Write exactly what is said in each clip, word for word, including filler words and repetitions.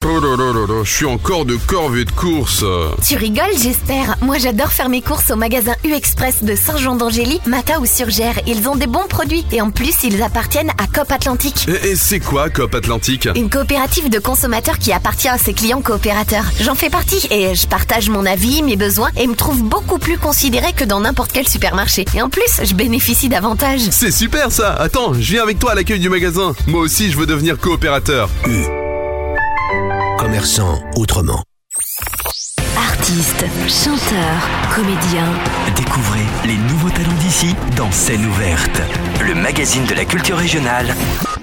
Oh là là là là, je suis encore de corvée de course. Tu rigoles, j'espère. Moi, j'adore faire mes courses au magasin U-Express de Saint-Jean-d'Angély, Mata ou Surgères. Ils ont des bons produits et en plus, ils appartiennent à Coop Atlantique. Et, et c'est quoi Coop Atlantique ? Une coopérative de consommateurs qui appartient à ses clients coopérateurs. J'en fais partie et je partage mon avis, mes besoins et me trouve beaucoup plus considérée que dans n'importe quel supermarché. Et en plus, je bénéficie d'avantages. C'est super ça. Attends, je viens avec toi à l'accueil du magasin. Moi aussi, je veux devenir coopérateur. U. Commerçant autrement. Artistes, chanteurs, comédiens. Découvrez les nouveaux talents d'ici dans Scène ouverte, le magazine de la culture régionale.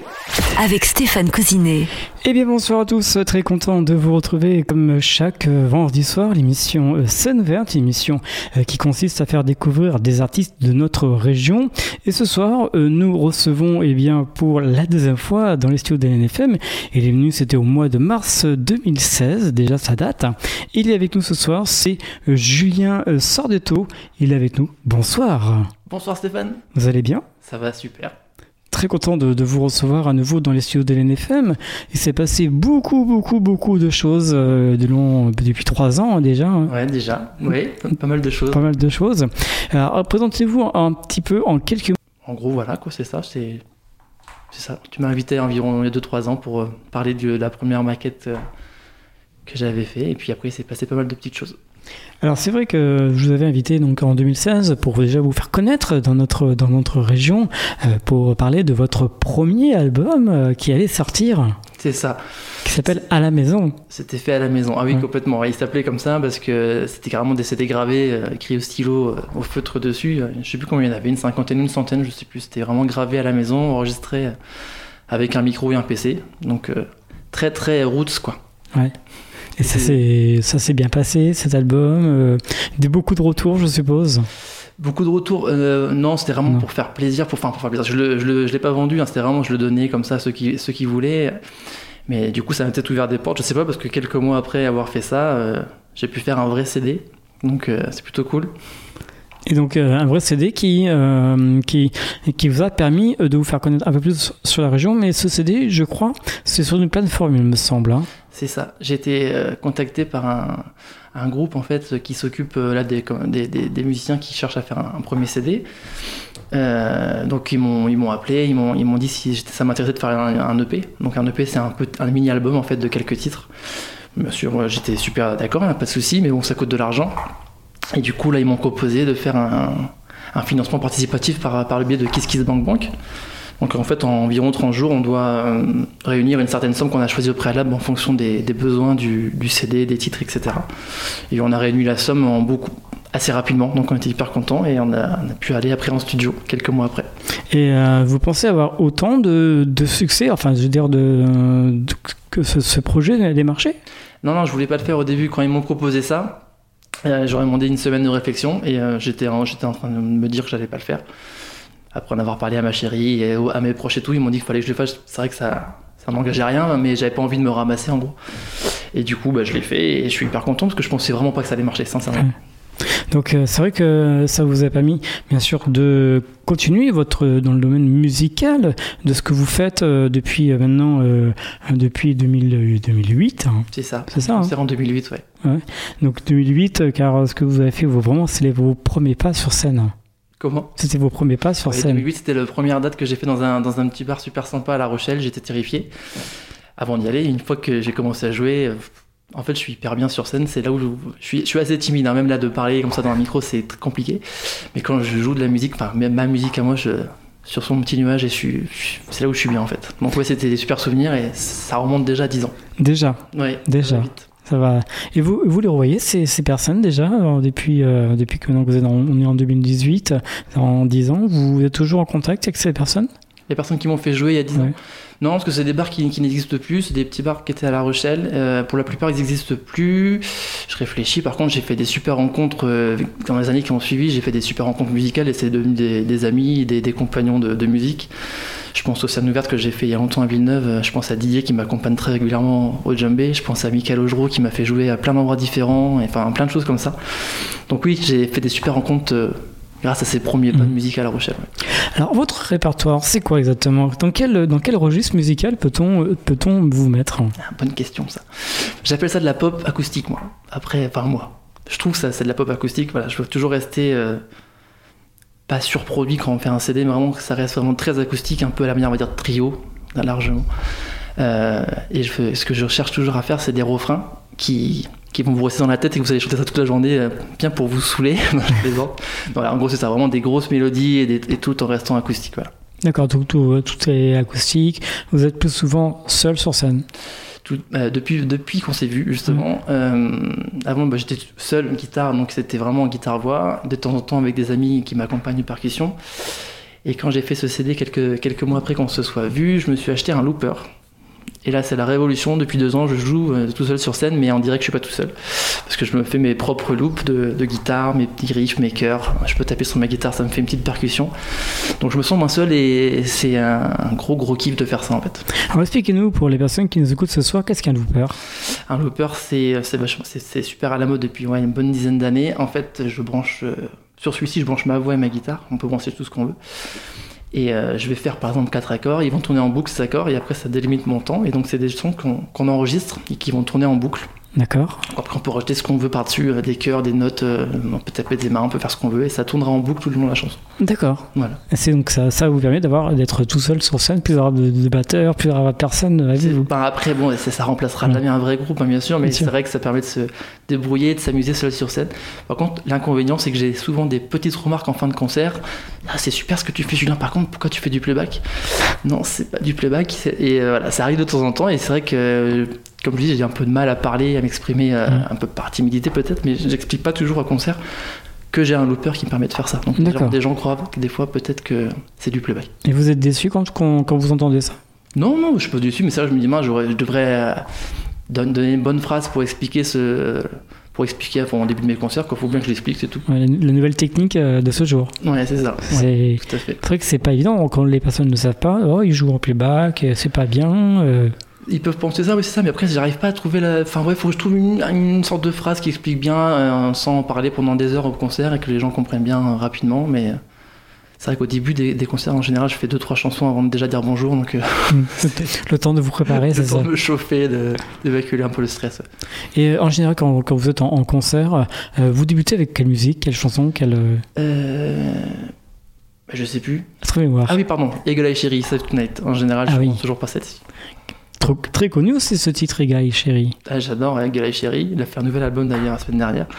Avec Stéphane Cousinet. Eh bien bonsoir à tous, très content de vous retrouver comme chaque vendredi soir, l'émission Scène ouverte, l'émission qui consiste à faire découvrir des artistes de notre région. Et ce soir, nous recevons eh bien, pour la deuxième fois dans les studios de l'N F M. Il est venu, c'était au mois de mars deux mille seize, déjà sa date. Il est avec nous ce soir, c'est Julien Sordetto. Il est avec nous, bonsoir. Bonsoir Stéphane. Vous allez bien ? Ça va super. Très content de, de vous recevoir à nouveau dans les studios de l'N F M. Il s'est passé beaucoup, beaucoup, beaucoup de choses euh, de long, depuis trois ans déjà. Hein. Ouais, déjà. Oui, pas mal de choses. Pas mal de choses. Alors, présentez-vous un petit peu en quelques mots. En gros, voilà, quoi, c'est ça. C'est, c'est ça. Tu m'as invité environ il y a deux trois ans pour euh, parler de la première maquette euh, que j'avais fait. Et puis après, il s'est passé pas mal de petites choses. Alors c'est vrai que je vous avais invité donc en deux mille seize pour déjà vous faire connaître dans notre, dans notre région euh, pour parler de votre premier album euh, qui allait sortir. C'est ça. Qui s'appelle À la maison. C'était fait à la maison. Ah oui, ouais. Complètement. Il s'appelait comme ça parce que c'était carrément des C D gravés, euh, écrits au stylo, euh, au feutre dessus. Je sais plus combien il y en avait, une cinquantaine, une centaine, je sais plus. C'était vraiment gravé à la maison, enregistré euh, avec un micro et un P C. Donc euh, très très roots quoi. Ouais. Et ça s'est, ça s'est bien passé, cet album, euh, des beaucoup de retours, je suppose. Beaucoup de retours, euh, non, c'était vraiment non. pour faire plaisir, pour, enfin, pour faire plaisir. Je le, je le, je l'ai pas vendu, hein, c'était vraiment, je le donnais comme ça à ceux qui, ceux qui voulaient. Mais du coup, ça m'a peut-être ouvert des portes, je sais pas, parce que quelques mois après avoir fait ça, euh, j'ai pu faire un vrai C D, donc euh, c'est plutôt cool. Et donc euh, un vrai C D qui, euh, qui, qui vous a permis de vous faire connaître un peu plus sur la région, mais ce C D, je crois, c'est sur une plateforme, il me semble. Hein. C'est ça. J'ai été euh, contacté par un, un groupe en fait qui s'occupe euh, là des, des, des, des musiciens qui cherchent à faire un, un premier C D. Euh, donc ils m'ont ils m'ont appelé, ils m'ont ils m'ont dit si ça m'intéressait de faire un, un E P. Donc un E P c'est un peu un mini album en fait de quelques titres. Bien sûr, j'étais super d'accord, pas de souci, mais bon ça coûte de l'argent. Et du coup là ils m'ont proposé de faire un, un financement participatif par par le biais de KissKissBankBank. Donc en fait, en environ trente jours, on doit euh, réunir une certaine somme qu'on a choisie au préalable en fonction des, des besoins du, du C D, des titres, et cetera. Et on a réuni la somme en beaucoup, assez rapidement, donc on était hyper contents et on a, on a pu aller après en studio, quelques mois après. Et euh, vous pensez avoir autant de, de succès, enfin je veux dire, de, de, que ce, ce projet ait marché ? Non, non, je voulais pas le faire au début quand ils m'ont proposé ça. Euh, j'aurais demandé une semaine de réflexion et euh, j'étais, en, j'étais en train de me dire que j'allais pas le faire. Après en avoir parlé à ma chérie et à mes proches et tout, ils m'ont dit qu'il fallait que je le fasse. C'est vrai que ça, ça m'engageait rien, mais j'avais pas envie de me ramasser en gros. Et du coup, bah, je l'ai fait et je suis hyper content parce que je pensais vraiment pas que ça allait marcher, sincèrement. Ouais. Donc euh, c'est vrai que ça vous a permis, bien sûr, de continuer votre dans le domaine musical de ce que vous faites euh, depuis euh, maintenant euh, depuis deux mille, deux mille huit. Hein. C'est ça. C'est ça. C'est hein. en deux mille huit, ouais. ouais. Donc deux mille huit, car ce que vous avez fait, vous, vraiment, c'est vos premiers pas sur scène. Comment ? C'était vos premiers pas sur ouais, scène. deux mille huit, c'était la première date que j'ai fait dans un, dans un petit bar super sympa à La Rochelle. J'étais terrifié avant d'y aller. Une fois que j'ai commencé à jouer, en fait, je suis hyper bien sur scène. C'est là où je, je, suis, je suis assez timide. Hein. Même là, de parler comme ça dans un micro, c'est très compliqué. Mais quand je joue de la musique, enfin, même ma musique à moi, je, sur son petit nuage, et je suis, je, c'est là où je suis bien en fait. Donc ouais, c'était des super souvenirs et ça remonte déjà à dix ans. Déjà Ouais, déjà. Vite. Ça va. Et vous, vous les revoyez ces, ces personnes déjà alors, depuis euh, depuis que vous êtes en, on est en deux mille dix-huit, en dix ans, vous êtes toujours en contact avec ces personnes ? Les personnes qui m'ont fait jouer il y a dix ouais. ans. Non, parce que c'est des bars qui, qui n'existent plus, c'est des petits bars qui étaient à La Rochelle. Euh, pour la plupart, ils n'existent plus. Je réfléchis. Par contre, j'ai fait des super rencontres euh, dans les années qui ont suivi. J'ai fait des super rencontres musicales et c'est devenu des, des amis, des, des compagnons de, de musique. Je pense aux scènes ouvertes que j'ai fait il y a longtemps à Villeneuve. Je pense à Didier qui m'accompagne très régulièrement au djembé. Je pense à Michael Augereau qui m'a fait jouer à plein d'endroits différents. Enfin, plein de choses comme ça. Donc oui, j'ai fait des super rencontres euh, grâce à ces premiers pas de musique à La Rochelle. Ouais. Alors, votre répertoire, c'est quoi exactement ? Dans quel, dans quel registre musical peut-on, peut-on vous mettre ? Ah, bonne question, ça. J'appelle ça de la pop acoustique, moi. Après, enfin, moi. Je trouve que ça, c'est de la pop acoustique. Voilà, je veux toujours rester euh, pas surproduit quand on fait un C D, mais vraiment que ça reste vraiment très acoustique, un peu à la manière, on va dire, trio, largement. Euh, et je veux, ce que je cherche toujours à faire, c'est des refrains qui... qui vont vous rester dans la tête et que vous allez chanter ça toute la journée, euh, bien pour vous saouler. Je plaisante. Voilà, en gros, c'est ça, vraiment des grosses mélodies et, des, et tout en restant acoustique. Voilà. D'accord, tout, tout, tout est acoustique. Vous êtes plus souvent seul sur scène ? Tout, euh, depuis, depuis qu'on s'est vu, justement. Mmh. Euh, avant, bah, j'étais seul, guitare, donc c'était vraiment guitare-voix. De temps en temps, avec des amis qui m'accompagnent en percussion. Et quand j'ai fait ce C D, quelques, quelques mois après qu'on se soit vu, je me suis acheté un looper. Et là, c'est la révolution. Depuis deux ans, je joue euh, tout seul sur scène, mais on dirait que je suis pas tout seul. Parce que je me fais mes propres loops de, de guitare, mes petits riffs, mes chœurs. Je peux taper sur ma guitare, ça me fait une petite percussion. Donc je me sens moins seul et c'est un, un gros, gros kiff de faire ça, en fait. Alors expliquez-nous, pour les personnes qui nous écoutent ce soir, qu'est-ce qu'un looper ? Un looper, c'est, c'est, vachement, c'est, c'est super à la mode depuis ouais, une bonne dizaine d'années. En fait, je branche... Euh, sur celui-ci, je branche ma voix et ma guitare. On peut brancher tout ce qu'on veut. Et euh, je vais faire par exemple quatre accords, ils vont tourner en boucle ces accords et après ça délimite mon temps et donc c'est des sons qu'on, qu'on enregistre et qui vont tourner en boucle. D'accord. Après on peut rajouter ce qu'on veut par-dessus, euh, des chœurs, des notes, euh, on peut taper des mains, on peut faire ce qu'on veut et ça tournera en boucle tout le long de la chanson. D'accord. Voilà. Et c'est donc ça, ça vous permet d'avoir, d'être tout seul sur scène, plus d'avoir de, de batteurs, plus d'avoir personne avec vous. Ben après bon, ça, ça remplacera jamais un vrai groupe hein, bien sûr, mais bien sûr. C'est vrai que ça permet de se débrouiller, de s'amuser seul sur scène. Par contre l'inconvénient c'est que j'ai souvent des petites remarques en fin de concert. Ah, c'est super ce que tu fais Julien, par contre pourquoi tu fais du playback ? Non, c'est pas du playback et euh, voilà, ça arrive de temps en temps et c'est vrai que euh, comme je dis, j'ai un peu de mal à parler, à m'exprimer, euh, mmh. un peu par timidité peut-être, mais j'explique pas toujours au concert que j'ai un looper qui me permet de faire ça. Donc des gens, des gens croient que des fois peut-être que c'est du playback. Et vous êtes déçu quand, quand, quand vous entendez ça ? Non, non, je suis pas déçu, mais c'est vrai, je me dis, mince, je devrais euh, donner une bonne phrase pour expliquer ce... pour expliquer avant, au début de mes concerts, qu'il faut bien que je l'explique, c'est tout. Ouais, la, la nouvelle technique euh, de ce jour. Ouais, c'est ça. C'est ouais, tout à fait. C'est vrai que c'est pas évident quand les personnes ne savent pas. Oh, ils jouent en playback, c'est pas bien. Euh... Ils peuvent penser ça, oui, c'est ça, mais après, j'arrive pas à trouver la. Enfin, ouais, il faut que je trouve une, une sorte de phrase qui explique bien, euh, sans parler pendant des heures au concert et que les gens comprennent bien euh, rapidement, mais. C'est vrai qu'au début des, des concerts, en général, je fais deux trois chansons avant de déjà dire bonjour, donc euh, le temps de vous préparer, c'est ça. Le temps de me chauffer, de, d'évacuer un peu le stress. Et en général, quand, quand vous êtes en, en concert, euh, vous débutez avec quelle musique, quelle chanson, quelle euh... Je sais plus. Trouvez-moi. Ah oui, pardon. Eagle Eye Cherry, Save Tonight. En général, je ah pense oui. toujours pas celle-ci. Trop, très connu aussi ce titre, Eagle Eye Cherry. Ah, j'adore Eagle Eye Cherry. Il a fait un nouvel album d'ailleurs la semaine dernière.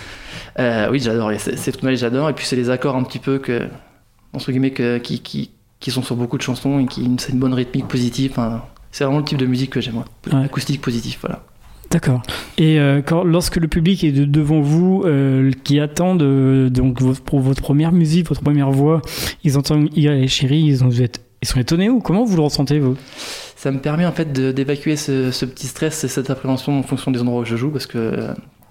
Euh, oui, j'adore. Save Tonight, j'adore. Et puis c'est les accords un petit peu que. entre guillemets que, qui, qui, qui sont sur beaucoup de chansons et qui c'est une bonne rythmique positive. Enfin, c'est vraiment le type de musique que j'aime, ouais. Acoustique positif, voilà. D'accord. Et euh, quand, lorsque le public est de, devant vous, euh, qui attend de, donc votre, pour votre première musique, votre première voix, ils entendent Eagle Eye Cherry, ils, ont, ils sont étonnés ou comment vous le ressentez vous ? Ça me permet en fait de, d'évacuer ce, ce petit stress et cette appréhension en fonction des endroits où je joue parce que euh,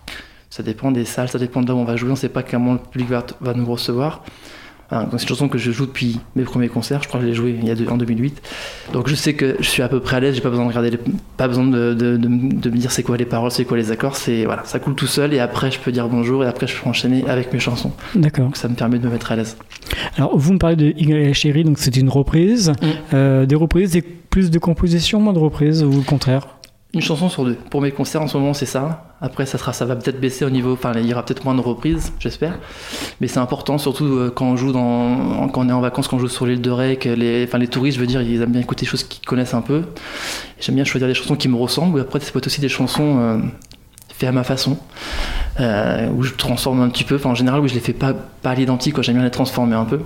ça dépend des salles, ça dépend de là où on va jouer, on ne sait pas comment le public va, va nous recevoir. Enfin, c'est une chanson que je joue depuis mes premiers concerts, je crois que je l'ai jouée il y a deux, en deux mille huit. Donc je sais que je suis à peu près à l'aise, j'ai pas besoin de regarder, les, pas besoin de, de, de, de me dire c'est quoi les paroles, c'est quoi les accords, c'est voilà, ça coule tout seul et après je peux dire bonjour et après je peux enchaîner avec mes chansons. D'accord. Donc ça me permet de me mettre à l'aise. Alors vous me parlez de Eagle Eye Cherry, donc c'est une reprise, mmh. euh, des reprises, des, plus de compositions, moins de reprises ou le contraire ? Une chanson sur deux. Pour mes concerts en ce moment, c'est ça. Après, ça, sera, ça va peut-être baisser au niveau. Enfin, il y aura peut-être moins de reprises, j'espère. Mais c'est important, surtout euh, quand on joue dans, quand on est en vacances, quand on joue sur l'île de Ré, que les, enfin, les touristes, je veux dire, ils aiment bien écouter des choses qu'ils connaissent un peu. Et j'aime bien choisir des chansons qui me ressemblent. Ou après, ça peut être aussi des chansons euh, faites à ma façon, euh, où je transforme un petit peu. Enfin, en général, où je les fais pas, pas à l'identique, quoi. J'aime bien les transformer un peu.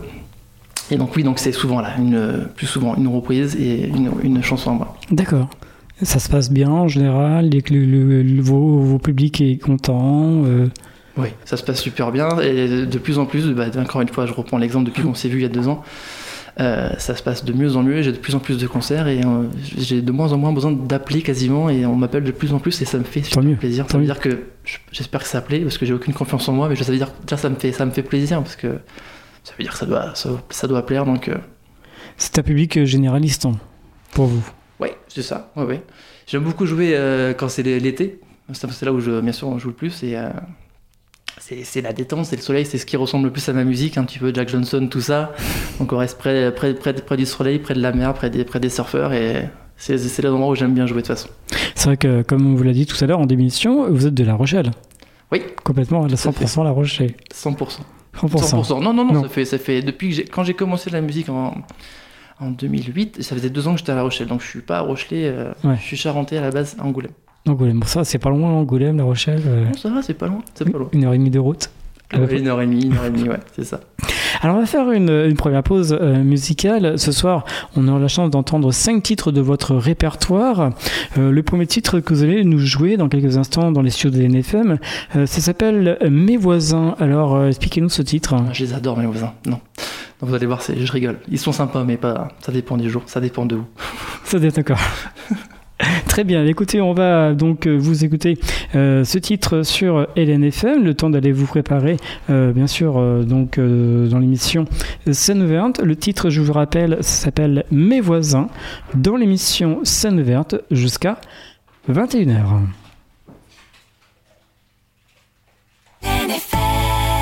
Et donc, oui, donc c'est souvent là, une, plus souvent une reprise et une, une chanson à moi. D'accord. Ça se passe bien en général, le, le, le, vos, vos publics est content euh... Oui, ça se passe super bien et de plus en plus, bah, encore une fois, je reprends l'exemple depuis qu'on s'est vu il y a deux ans, euh, ça se passe de mieux en mieux, j'ai de plus en plus de concerts et euh, j'ai de moins en moins besoin d'appeler quasiment et on m'appelle de plus en plus et ça me fait super mieux, plaisir. Ça veut dire que j'espère que ça plaît parce que j'ai aucune confiance en moi, mais ça veut dire déjà ça me fait, ça me fait plaisir parce que ça veut dire que ça doit, ça, ça doit plaire donc. Euh... C'est un public généraliste hein, pour vous. Oui, c'est ça. Ouais, ouais. J'aime beaucoup jouer euh, quand c'est l'été. C'est là où, je, bien sûr, on joue le plus. Et, euh, c'est, c'est la détente, c'est le soleil, c'est ce qui ressemble le plus à ma musique, un petit peu Jack Johnson, tout ça. Donc on reste près, près, près, près du soleil, près de la mer, près des, près des surfeurs, et c'est, c'est l'endroit où j'aime bien jouer de toute façon. C'est vrai que, comme on vous l'a dit tout à l'heure en démission, vous êtes de La Rochelle. Oui. Complètement, à cent pour cent La Rochelle. cent pour cent. cent pour cent. cent pour cent. Non, non, non, non. Ça, fait, ça fait depuis que j'ai, quand j'ai commencé la musique en, en deux mille huit, ça faisait deux ans que j'étais à La Rochelle, donc je suis pas à Rochelais, euh, ouais. Je suis charentais à la base, à Angoulême. Angoulême, bon, ça c'est pas loin, Angoulême, La Rochelle. Euh... Non, ça va, c'est pas loin, c'est pas loin. Une heure et demie de route. Ouais, une heure et demie, une heure et demie, ouais, c'est ça. Alors on va faire une, une première pause euh, musicale. Ce soir, on aura la chance d'entendre cinq titres de votre répertoire. Euh, le premier titre que vous allez nous jouer dans quelques instants dans les studios de N F M, euh, ça s'appelle Mes voisins. Alors euh, expliquez-nous ce titre. Je les adore, mes voisins. Non. Donc vous allez voir, c'est, je rigole. Ils sont sympas, mais pas. Ça dépend du jour, ça dépend de vous. Ça dépend d'accord. Très bien, écoutez, on va donc vous écouter euh, ce titre sur L N F M, le temps d'aller vous préparer, euh, bien sûr, euh, donc euh, dans l'émission Scène ouverte. Le titre, je vous rappelle, ça s'appelle Mes voisins, dans l'émission Scène ouverte jusqu'à vingt et une heures. N F M.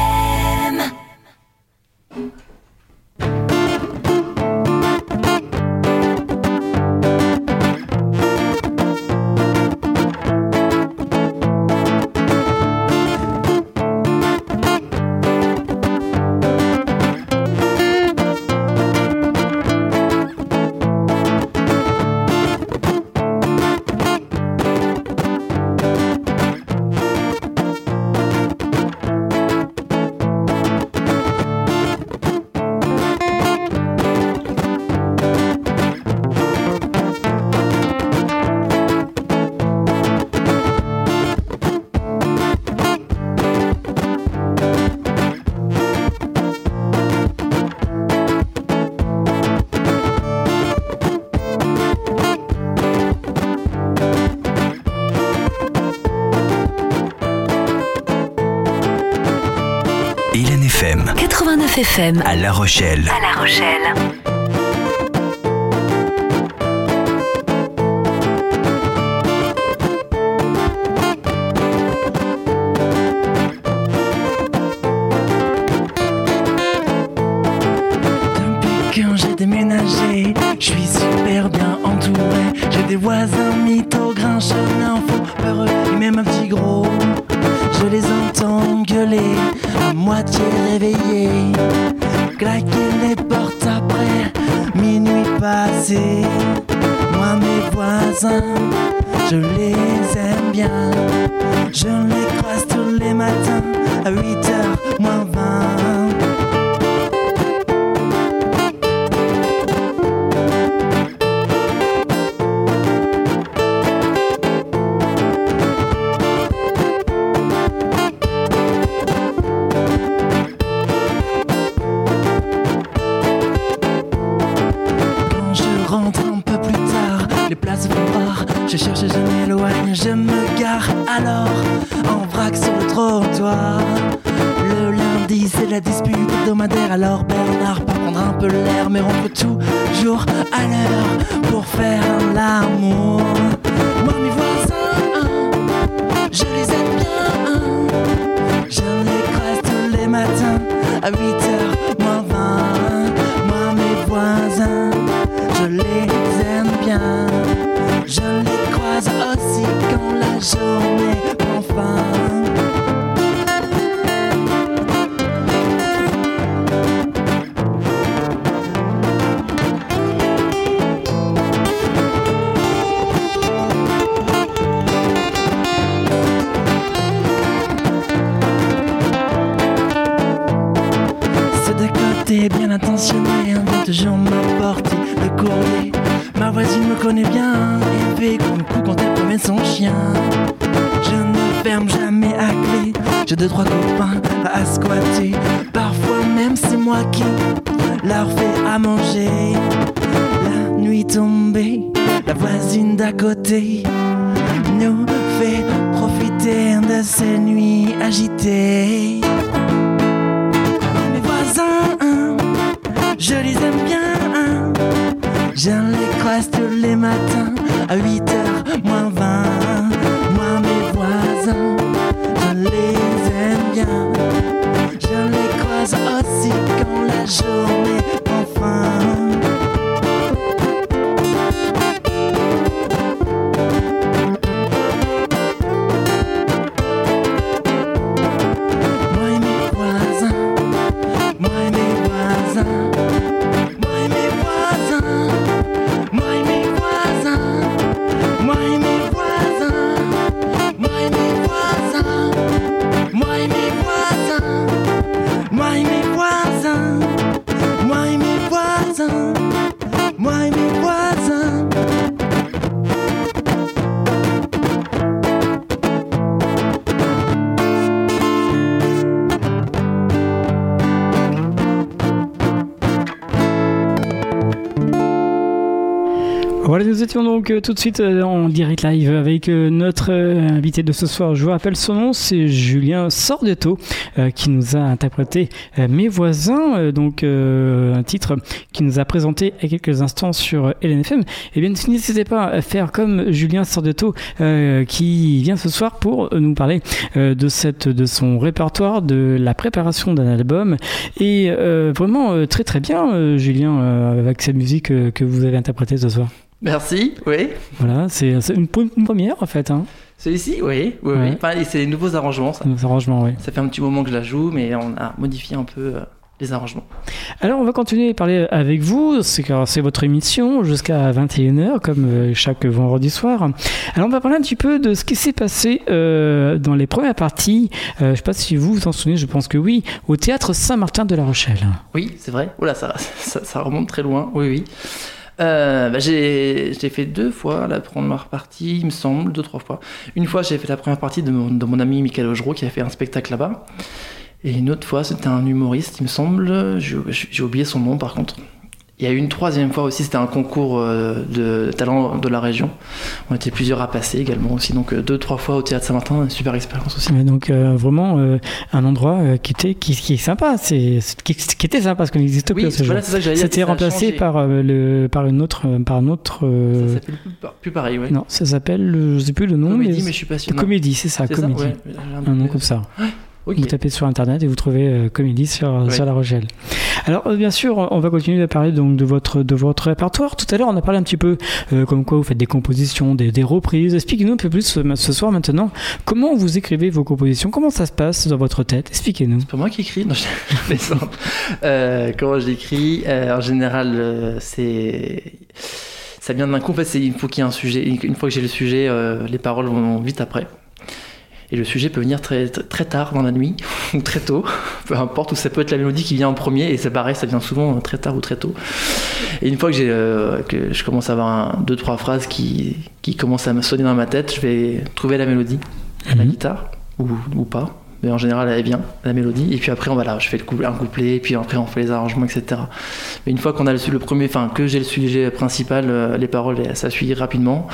quatre-vingt-neuf F M à La Rochelle. À La Rochelle. Depuis quand j'ai déménagé, je suis super bien entouré. J'ai des voisins mythos, grincheux, infos, peureux et même un petit gros. Je les entends gueuler, à moitié réveillés, claquer les portes après minuit passé. Moi mes voisins, je les aime bien. Je les croise tous les matins à huit heures moins vingt. Je cherche, je m'éloigne, je me gare alors en vrac sur le trottoir. Le lundi c'est la dispute hebdomadaire, alors Bernard part prendre un peu l'air, mais rentre toujours à l'heure pour faire l'amour. Moi mes voisins, je les aime bien, je les croise tous les matins à huit heures moins vingt. Moi mes voisins, je les aime bien. Je les croise aussi quand la journée prend fin. Ceux de côté bien intentionnés viennent toujours m'apporter le courrier. Ma voisine me connaît bien et fait coucou quand elle promène son chien. Je ne ferme jamais à clé, j'ai deux trois copains à squatter. Parfois même c'est moi qui leur fais à manger. La nuit tombée, la voisine d'à côté nous fait profiter de ces nuits agitées. Mes voisins, je les aime bien. Je les croise tous les matins à huit heures moins vingt. Moi mes voisins, je les aime bien. Voilà, nous étions donc euh, tout de suite euh, en direct live avec euh, notre euh, invité de ce soir. Je vous rappelle son nom, c'est Julien Sordetto euh, qui nous a interprété euh, Mes voisins, euh, donc euh, un titre qui nous a présenté il y a quelques instants sur L N F M. Et bien, n'hésitez pas à faire comme Julien Sordetto euh, qui vient ce soir pour nous parler euh, de cette, de son répertoire, de la préparation d'un album et euh, vraiment euh, très très bien, euh, Julien, euh, avec cette musique euh, que vous avez interprétée ce soir. Merci, oui. Voilà, c'est, c'est une, une première en fait. Hein. Celui-ci, oui, oui, Ouais. oui. Enfin, et c'est les nouveaux arrangements, ça. Nos arrangements, oui. Ça fait un petit moment que je la joue, mais on a modifié un peu euh, les arrangements. Alors, on va continuer à parler avec vous. C'est, car c'est votre émission jusqu'à vingt et une heures, comme euh, chaque vendredi soir. Alors, on va parler un petit peu de ce qui s'est passé euh, dans les premières parties. Euh, je ne sais pas si vous vous en souvenez, je pense que oui, au Théâtre Saint-Martin de La Rochelle. Oui, c'est vrai. Oula, ça, ça, ça remonte très loin. Oui, oui. Euh, bah j'ai, j'ai fait deux fois la première partie, il me semble, deux, trois fois. Une fois, j'ai fait la première partie de mon, de mon ami Michael Augereau qui a fait un spectacle là-bas. Et une autre fois, c'était un humoriste, il me semble. J'ai, j'ai oublié son nom par contre. Il y a eu une troisième fois aussi, c'était un concours euh, de talent de la région. On était plusieurs à passer également aussi. Donc euh, deux, trois fois au Théâtre Saint-Martin, une super expérience aussi. Ouais, donc euh, vraiment euh, un endroit euh, qui, était, qui, qui est sympa, c'est, c'est- qui, qui était sympa parce qu'il n'existe plus Oui, à ce jour. voilà, c'est ça que j'allais dire. C'était ça a remplacé changé. par, euh, le, par une autre, euh, par un autre. euh, Ça s'appelle plus, par- plus pareil, ouais. Non, ça s'appelle, euh, je sais plus le nom. Comédie, mais, mais je suis pas sûr. non. Comédie, c'est ça, C'est ça, Comédie. ouais. J'ai un Un doute. nom comme ça. Ok. Vous tapez sur internet et vous trouvez euh, Comédie sur, Ouais. sur La Rochelle. Alors euh, bien sûr, on va continuer à parler donc de votre de votre répertoire. Tout à l'heure, on a parlé un petit peu euh, comme quoi vous faites des compositions, des, des reprises. Expliquez-nous un peu plus ce, ce soir maintenant. Comment vous écrivez vos compositions? Comment ça se passe dans votre tête? Expliquez-nous. C'est pas moi qui écris, non, je je plaisante. Euh, comment je l'écris euh, En général, euh, c'est ça vient d'un coup. En fait, c'est, il faut qu'il y ait un sujet. Une fois que j'ai le sujet, euh, les paroles vont vite après. Et le sujet peut venir très, très, très tard dans la nuit ou très tôt, peu importe, ou ça peut être la mélodie qui vient en premier, et c'est pareil, ça vient souvent très tard ou très tôt. Et une fois que, j'ai, euh, que je commence à avoir un, deux, trois phrases qui, qui commencent à me sonner dans ma tête, je vais trouver la mélodie à la Mhm. guitare, ou, ou pas. Mais en général, elle vient, la mélodie, et puis après, on va là, je fais le couplet, un couplet, et puis après, on fait les arrangements, et cetera. Mais une fois qu'on a le, le premier, enfin, que j'ai le sujet principal, euh, les paroles, ça suit rapidement,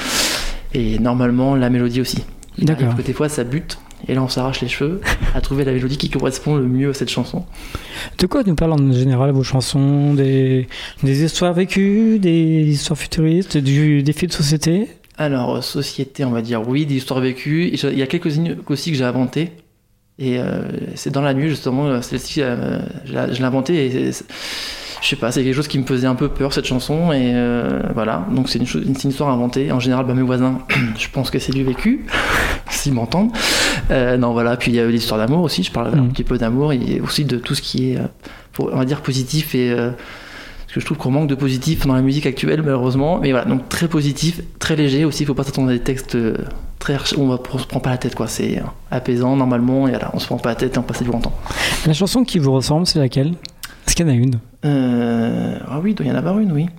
et normalement, la mélodie aussi. Il D'accord. arrive que des fois, ça bute, et là, on s'arrache les cheveux à trouver la mélodie qui correspond le mieux à cette chanson. De quoi nous parlent en général vos chansons? Des, des histoires vécues, des histoires futuristes, du, des faits de société? Alors, euh, société, on va dire oui, des histoires vécues. Et je- Il y a quelques-unes aussi que j'ai inventées. Et euh, c'est dans la nuit, justement, euh, celle-ci, euh, je l'ai je l'ai inventée. Et c'est- c'est- je sais pas, c'est quelque chose qui me faisait un peu peur, cette chanson. Et euh, voilà, donc c'est une, chose- c'est une histoire inventée. En général, bah, mes voisins, je pense que c'est du vécu, s'ils m'entendent. Euh, non, voilà, puis il y a l'histoire d'amour aussi. Je parle un Mhm. petit peu d'amour et aussi de tout ce qui est, euh, pour- on va dire, positif et. euh, parce que je trouve qu'on manque de positif dans la musique actuelle, malheureusement. Mais voilà, donc très positif, très léger aussi. Il faut pas s'attendre à des textes euh, très archi- où on, va, on se prend pas la tête, quoi. C'est euh, apaisant normalement. Et voilà, on se prend pas la tête et on passe du bon temps. La chanson qui vous ressemble, c'est laquelle? Est-ce qu'il y en a une? Euh, ah oui, il doit y en avoir une, oui.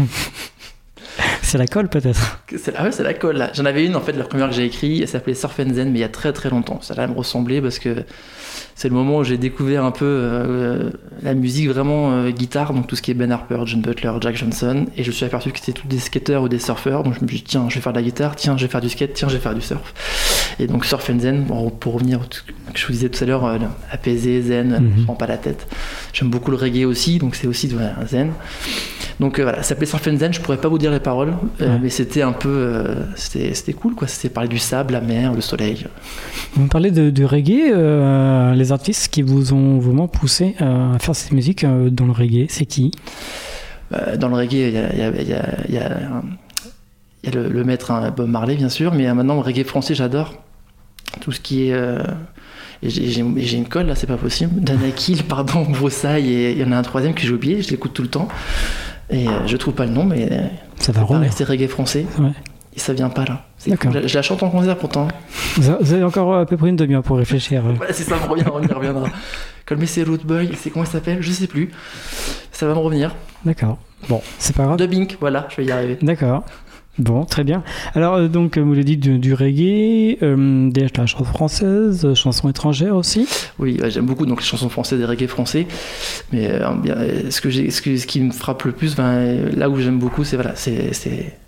C'est la colle peut-être? C'est, ah ouais, c'est la colle là. J'en avais une en fait, la première que j'ai écrite, elle s'appelait Surf and Zen, mais il y a très très longtemps. Ça allait me ressembler parce que c'est le moment où j'ai découvert un peu euh, la musique vraiment euh, guitare, donc tout ce qui est Ben Harper, John Butler, Jack Johnson, et je me suis aperçu que c'était tous des skateurs ou des surfeurs, donc je me suis dit tiens, je vais faire de la guitare, tiens, je vais faire du skate, tiens, je vais faire du surf. Et donc Surf and Zen, bon, pour revenir à ce que je vous disais tout à l'heure, euh, apaisé, zen, Mhm. on se prend pas la tête. J'aime beaucoup le reggae aussi, donc c'est aussi voilà, un zen. Donc euh, voilà, ça s'appelait Surf and Zen, je pourrais pas vous dire les paroles, euh, Ouais. mais c'était un peu, euh, c'était, c'était cool quoi, c'était parler du sable, la mer, le soleil. Vous me parlez de, de reggae, euh, les artistes qui vous ont vraiment poussé euh, à faire cette musique euh, dans le reggae, c'est qui? Euh, dans le reggae, il y a, il y a, il y a, il y a, un- il y a le, le maître hein, Bob Marley bien sûr, mais euh, maintenant le reggae français j'adore. Tout ce qui est... euh, et j'ai, j'ai, j'ai une colle là, c'est pas possible. Danakil, pardon, Broussailles, et il y en a un troisième que j'ai oublié, je l'écoute tout le temps. Et euh, je trouve pas le nom, mais euh, Ça va pareil, revenir. c'est reggae français. Ouais. Et ça vient pas là. C'est D'accord. cool. Je, je la chante en concert pourtant. Vous a- vous avez encore à peu près une demi-heure pour réfléchir. euh. Voilà, c'est ça, me revient, on y reviendra. Comme c'est Root Boy, c'est comment il s'appelle Je sais plus. Ça va me revenir. D'accord. Bon, c'est pas grave. Dubbing, voilà, je vais y arriver. D'accord. Bon, très bien. Alors, euh, donc, euh, vous l'avez dit, du, du reggae, euh, des la chanson française, euh, chansons étrangères aussi. Oui, ouais, j'aime beaucoup donc les chansons françaises, des reggae français. Mais euh, bien, euh, ce, que j'ai, ce, que, ce qui me frappe le plus, ben, euh, là où j'aime beaucoup, c'est, voilà, c'est, c'est,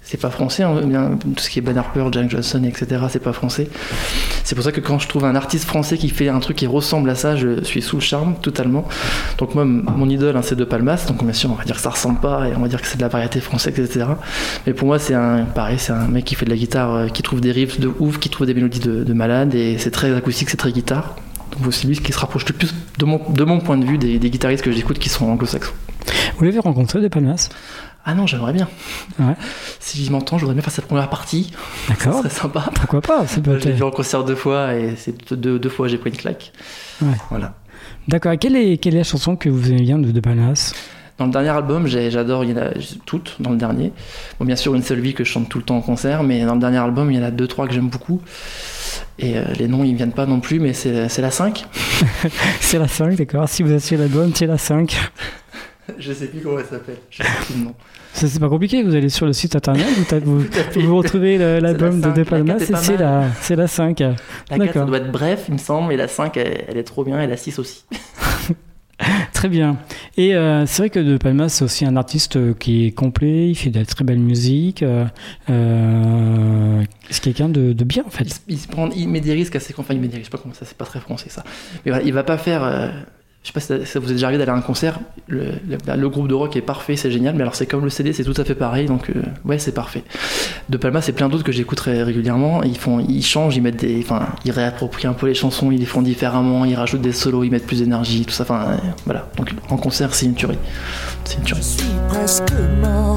c'est pas français, hein, bien, tout ce qui est Ben Harper, Jack Johnson, et cetera, c'est pas français. C'est pour ça que quand je trouve un artiste français qui fait un truc qui ressemble à ça, je suis sous le charme, totalement. Donc moi, m- mon idole, hein, c'est De Palmas, donc bien sûr, on va dire que ça ressemble pas, et on va dire que c'est de la variété française, et cetera. Mais pour moi, c'est un, pareil, c'est un mec qui fait de la guitare, euh, qui trouve des riffs de ouf, qui trouve des mélodies de, de malade, et c'est très acoustique, c'est très guitare. Donc c'est lui qui se rapproche le plus, de mon, de mon point de vue, des, des guitaristes que j'écoute qui sont anglo-saxons. Vous l'avez rencontré, De Palmas? Ah non, j'aimerais bien. Ouais. Si je m'entends, je voudrais bien faire sa première partie. D'accord. Ça serait sympa. Pourquoi pas, c'est Je l'ai peut-être. vu en concert deux fois et c'est deux, deux fois j'ai pris une claque. Ouais. Voilà. D'accord. Quelle est, quelle est la chanson que vous aimez bien de De Palmas? Dans le dernier album, j'ai, j'adore, il y en a toutes dans le dernier. Bon, bien sûr, Une seule vie que je chante tout le temps en concert, mais dans le dernier album, il y en a deux, trois que j'aime beaucoup. Et euh, les noms, ils viennent pas non plus, mais c'est, c'est la cinq. C'est la cinq, d'accord. Si vous achetez l'album, c'est la cinq. Je sais plus comment elle s'appelle. Je sais plus le nom. Ça, c'est pas compliqué, vous allez sur le site internet, vous, tapez- vous, vous retrouvez le- l'album de cinq, De la Palmas, quatre est et pas c'est mal. la, c'est la cinq. La quatre, D'accord. ça doit être bref, il me semble, et la cinq, elle, elle est trop bien, et la six aussi. Très bien. Et euh, c'est vrai que De Palmas, c'est aussi un artiste euh, qui est complet, il fait de la très belle musique. Euh, euh, c'est quelqu'un de, de bien, en fait. Il, se- il se prend, il met des risques assez. Enfin, il met des risques, je sais pas comment ça, c'est pas très français ça. Mais voilà, il va pas faire. euh, je sais pas si ça, ça vous est déjà arrivé d'aller à un concert. Le, le, le groupe de rock est parfait, c'est génial. Mais alors, c'est comme le C D, c'est tout à fait pareil. Donc, euh, ouais, c'est parfait. De Palmas, c'est plein d'autres que j'écoute très régulièrement. Ils font, ils changent, ils mettent des. Enfin, ils réapproprient un peu les chansons, ils les font différemment, ils rajoutent des solos, ils mettent plus d'énergie, tout ça. Enfin, euh, voilà. Donc, en concert, c'est une tuerie. C'est une tuerie. Je suis presque mort.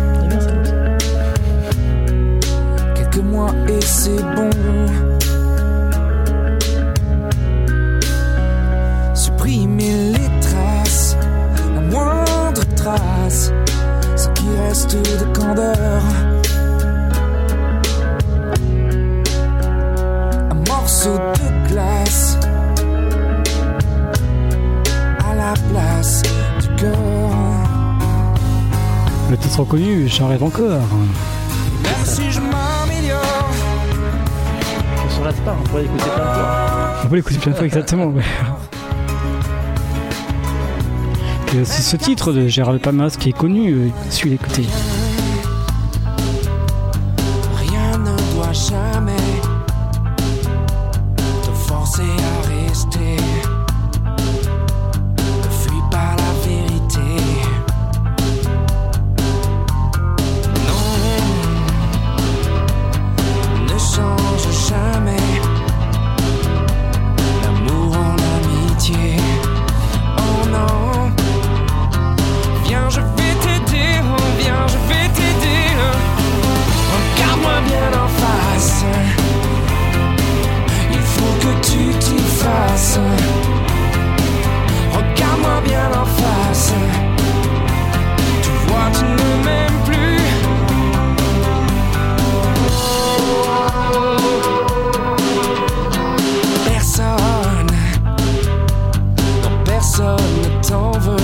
Quelques mois et c'est bon. Supprimer les traces, la moindre trace, ce qui reste de candeur. Un morceau de glace à la place du cœur. Le titre reconnu, j'en rêve encore. Merci, je m'améliore. On s'en lasse pas, on pourrait l'écouter plein de fois. On peut l'écouter plein de fois, exactement. Ouais. Et c'est ce titre de Gérald Palmas qui est connu, euh, celui d'écouter. Rien ne doit jamais te forcer à rester. Ne fuis pas la vérité. Non, ne change jamais. L'amour en amitié. Oh non. Viens, je vais t'aider, oh viens, je vais t'aider. Regarde-moi bien en face. Il faut que tu t'y fasses. Regarde-moi bien en face. Tu vois, tu ne m'aimes plus. Personne, non, personne ne t'en veut.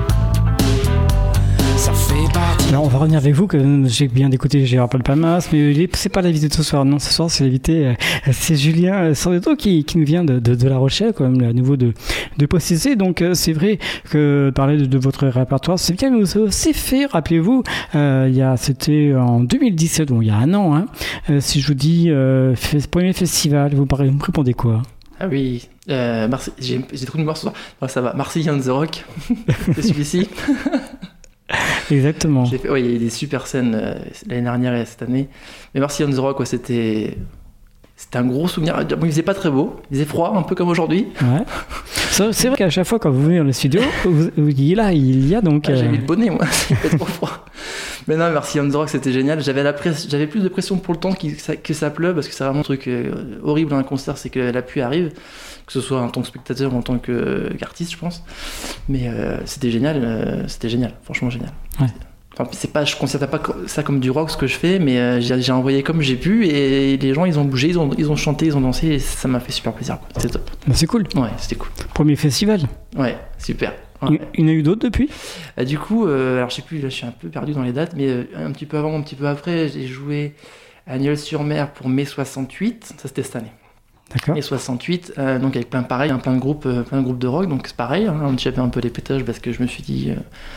Ça fait partie. Alors on va revenir avec vous, que j'ai bien écouté Gérald Palmas, mais il est- c'est pas l'invité de ce soir, non, ce soir c'est l'invité, euh, c'est Julien Sordetto qui, qui nous vient de, de, de La Rochelle, quand même, à nouveau de, de préciser. Donc euh, c'est vrai que parler de, de votre répertoire, c'est bien, mais vous avez aussi fait, rappelez-vous, euh, il y a, c'était en deux mille dix-sept, donc il y a un an, hein, euh, si je vous dis euh, fe- premier festival, vous, parlez, vous me répondez quoi? Ah oui, euh, Marse- j'ai, j'ai trop de mémoire ce soir. Ouais, ça va, Marseille on the Rock, c'est celui-ci. Exactement. J'ai fait, ouais, il y a eu des super scènes euh, l'année dernière et cette année. Mais Marseille on the Rock, ouais, c'était, c'était un gros souvenir. Bon, il faisait pas très beau, il faisait froid, un peu comme aujourd'hui. Ouais. C'est c'est vrai qu'à chaque fois quand vous venez dans le studio, vous, vous, il est là, il y a donc... Ah, j'ai euh, mis le bonnet, moi, il fait trop froid. Mais non, Marseille on the Rock, c'était génial. J'avais, la presse, j'avais plus de pression pour le temps que ça, que ça pleut, parce que c'est vraiment un truc euh, horrible dans un concert, c'est que la pluie arrive, que ce soit en tant que spectateur ou en tant que, qu'artiste, je pense. Mais euh, c'était génial, euh, c'était génial, franchement génial. Ouais. Enfin, c'est pas, je considère pas ça comme du rock ce que je fais, mais euh, j'ai, j'ai envoyé comme j'ai pu et les gens ils ont bougé, ils ont, ils ont chanté, ils ont dansé et ça m'a fait super plaisir. Quoi. C'était top. bah, c'est cool. Ouais, c'était cool. Premier festival. Ouais, super. Il Ouais. il y en a eu d'autres depuis? Euh, du coup, euh, alors je sais plus, là je suis un peu perdu dans les dates, mais euh, un petit peu avant, un petit peu après, j'ai joué à Nieul-sur-Mer pour mai soixante-huit, ça c'était cette année. D'accord. mai soixante-huit, euh, donc avec plein pareil, hein, plein de groupes, euh, plein de groupes de rock, donc c'est pareil. Hein, j'avais un peu les pétages parce que je me suis dit, euh,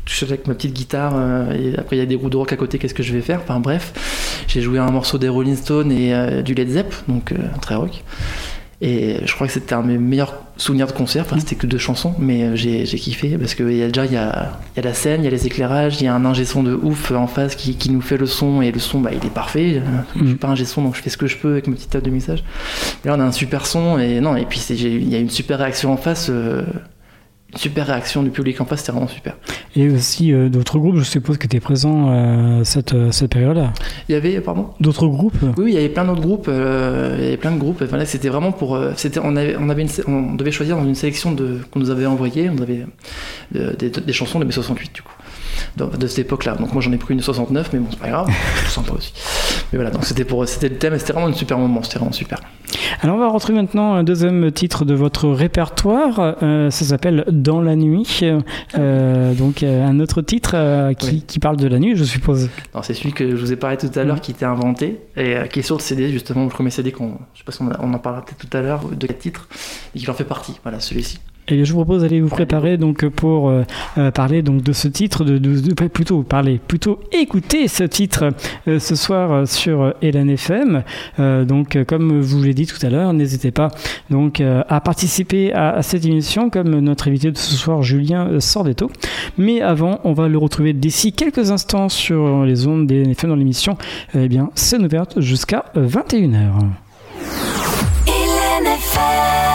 je avec ma petite guitare, euh, et après il y a des groupes de rock à côté, qu'est-ce que je vais faire? Enfin bref, j'ai joué un morceau des Rolling Stones et euh, du Led Zepp, donc euh, très rock. Et je crois que c'était un de mes meilleurs souvenirs de concert. Enfin, c'était que deux chansons, mais j'ai, j'ai kiffé parce qu'il y a déjà il y a, il y a la scène, il y a les éclairages, il y a un ingé son de ouf en face qui, qui nous fait le son, et le son, bah, il est parfait. Mm. Je suis pas ingé son, donc je fais ce que je peux avec ma petite table de mixage. Et là, on a un super son, et non, et puis c'est, j'ai, il y a une super réaction en face. Euh, Une super réaction du public en face, c'était vraiment super. Et aussi euh, d'autres groupes, je suppose que tu es présent euh, cette, cette période-là. Il y avait, pardon ? D'autres groupes ? Oui, il y avait plein d'autres groupes. Euh, il y avait plein de groupes. Et voilà, c'était vraiment pour. Euh, c'était, on, avait, on, avait une, on devait choisir dans une sélection de, qu'on nous avait envoyée. On avait de, des, des chansons de mai soixante-huit, du coup. De, de cette époque-là. Donc moi j'en ai pris une de soixante-neuf, mais bon, c'est pas grave, je sens pas aussi. Mais voilà, donc c'était, pour, c'était le thème, et c'était vraiment un super moment, c'était vraiment super. Alors on va retrouver maintenant un deuxième titre de votre répertoire, euh, ça s'appelle Dans la nuit, euh, donc euh, un autre titre euh, qui, oui. qui parle de la nuit, je suppose. Non, c'est celui que je vous ai parlé tout à l'heure, mmh. qui était inventé, et euh, qui est sur le C D, justement, le premier C D, qu'on, je sais pas si on, on en parlera peut-être tout à l'heure, de quatre titres, et qui en fait partie, voilà, celui-ci. Et je vous propose d'aller vous préparer donc pour euh, parler donc de ce titre, de, de, de plutôt parler, plutôt écouter ce titre euh, ce soir sur Hélène F M. Euh, donc comme je vous l'ai dit tout à l'heure, n'hésitez pas donc euh, à participer à, à cette émission comme notre invité de ce soir Julien Sordetto. Mais avant, on va le retrouver d'ici quelques instants sur les ondes d'Hélène F M dans l'émission. Eh bien, scène ouverte jusqu'à vingt et une heures. Hélène F M.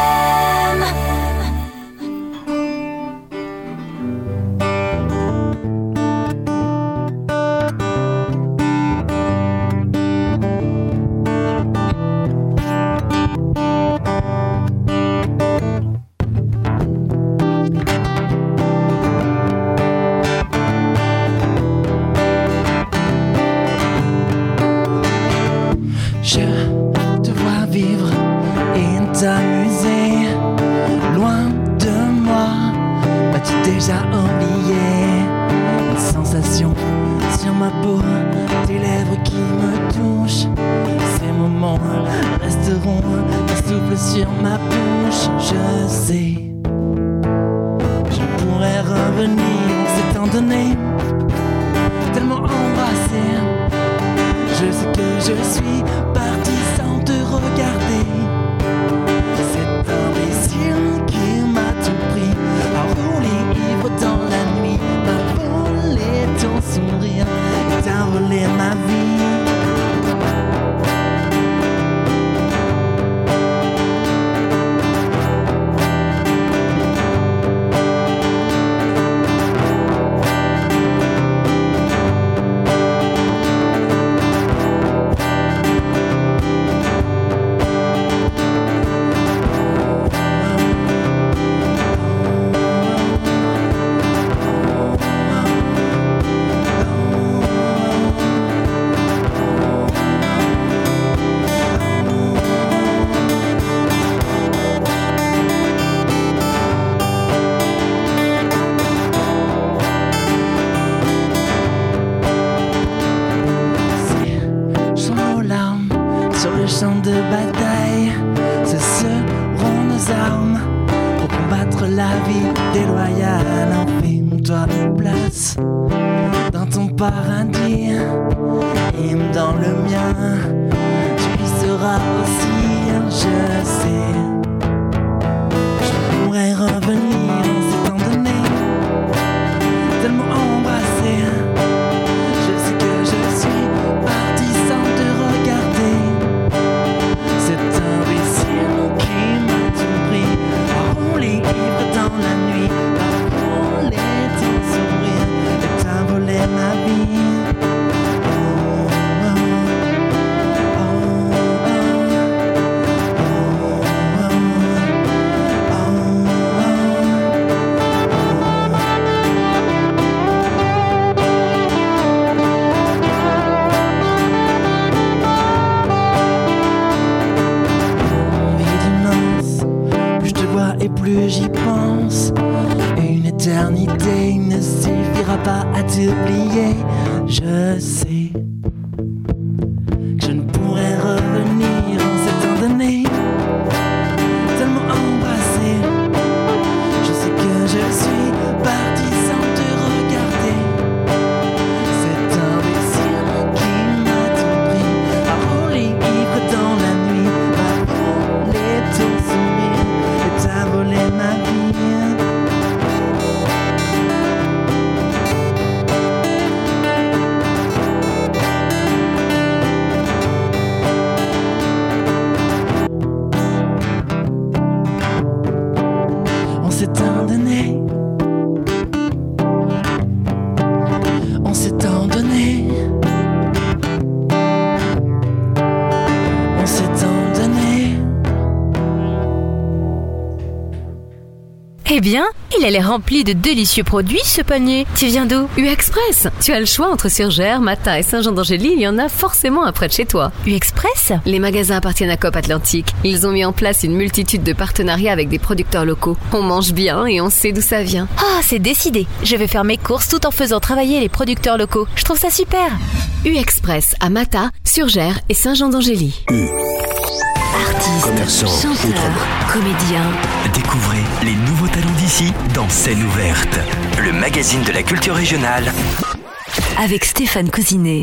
T'amuser loin de moi, as-tu déjà oublié une sensation sur ma peau, tes lèvres qui me touchent? Ces moments resteront un souffle sur ma bouche. Je sais, je pourrais revenir, c'est temps donné, tellement embrassé. Je sais que je suis parti sans te regarder. Cet imbécile qui m'a tout pris, a roulé ivre dans la nuit, m'a volé ton sourire, et t'a volé ma vie. Je sais que je suis parti sans te regarder. Eh bien, il a l'air rempli de délicieux produits, ce panier. Tu viens d'où? U-Express. Tu as le choix entre Surgères, Mata et Saint-Jean-d'Angély. Il y en a forcément un près de chez toi. U-Express? Les magasins appartiennent à Coop Atlantique. Ils ont mis en place une multitude de partenariats avec des producteurs locaux. On mange bien et on sait d'où ça vient. Ah, oh, c'est décidé. Je vais faire mes courses tout en faisant travailler les producteurs locaux. Je trouve ça super. U-Express à Mata, Surgères et Saint-Jean-d'Angély. Artistes, Commerçants, chanteurs, comédiens. Découvrez les nouveaux talents d'ici dans Scène ouverte, le magazine de la culture régionale. Avec Stéphane Cousinet.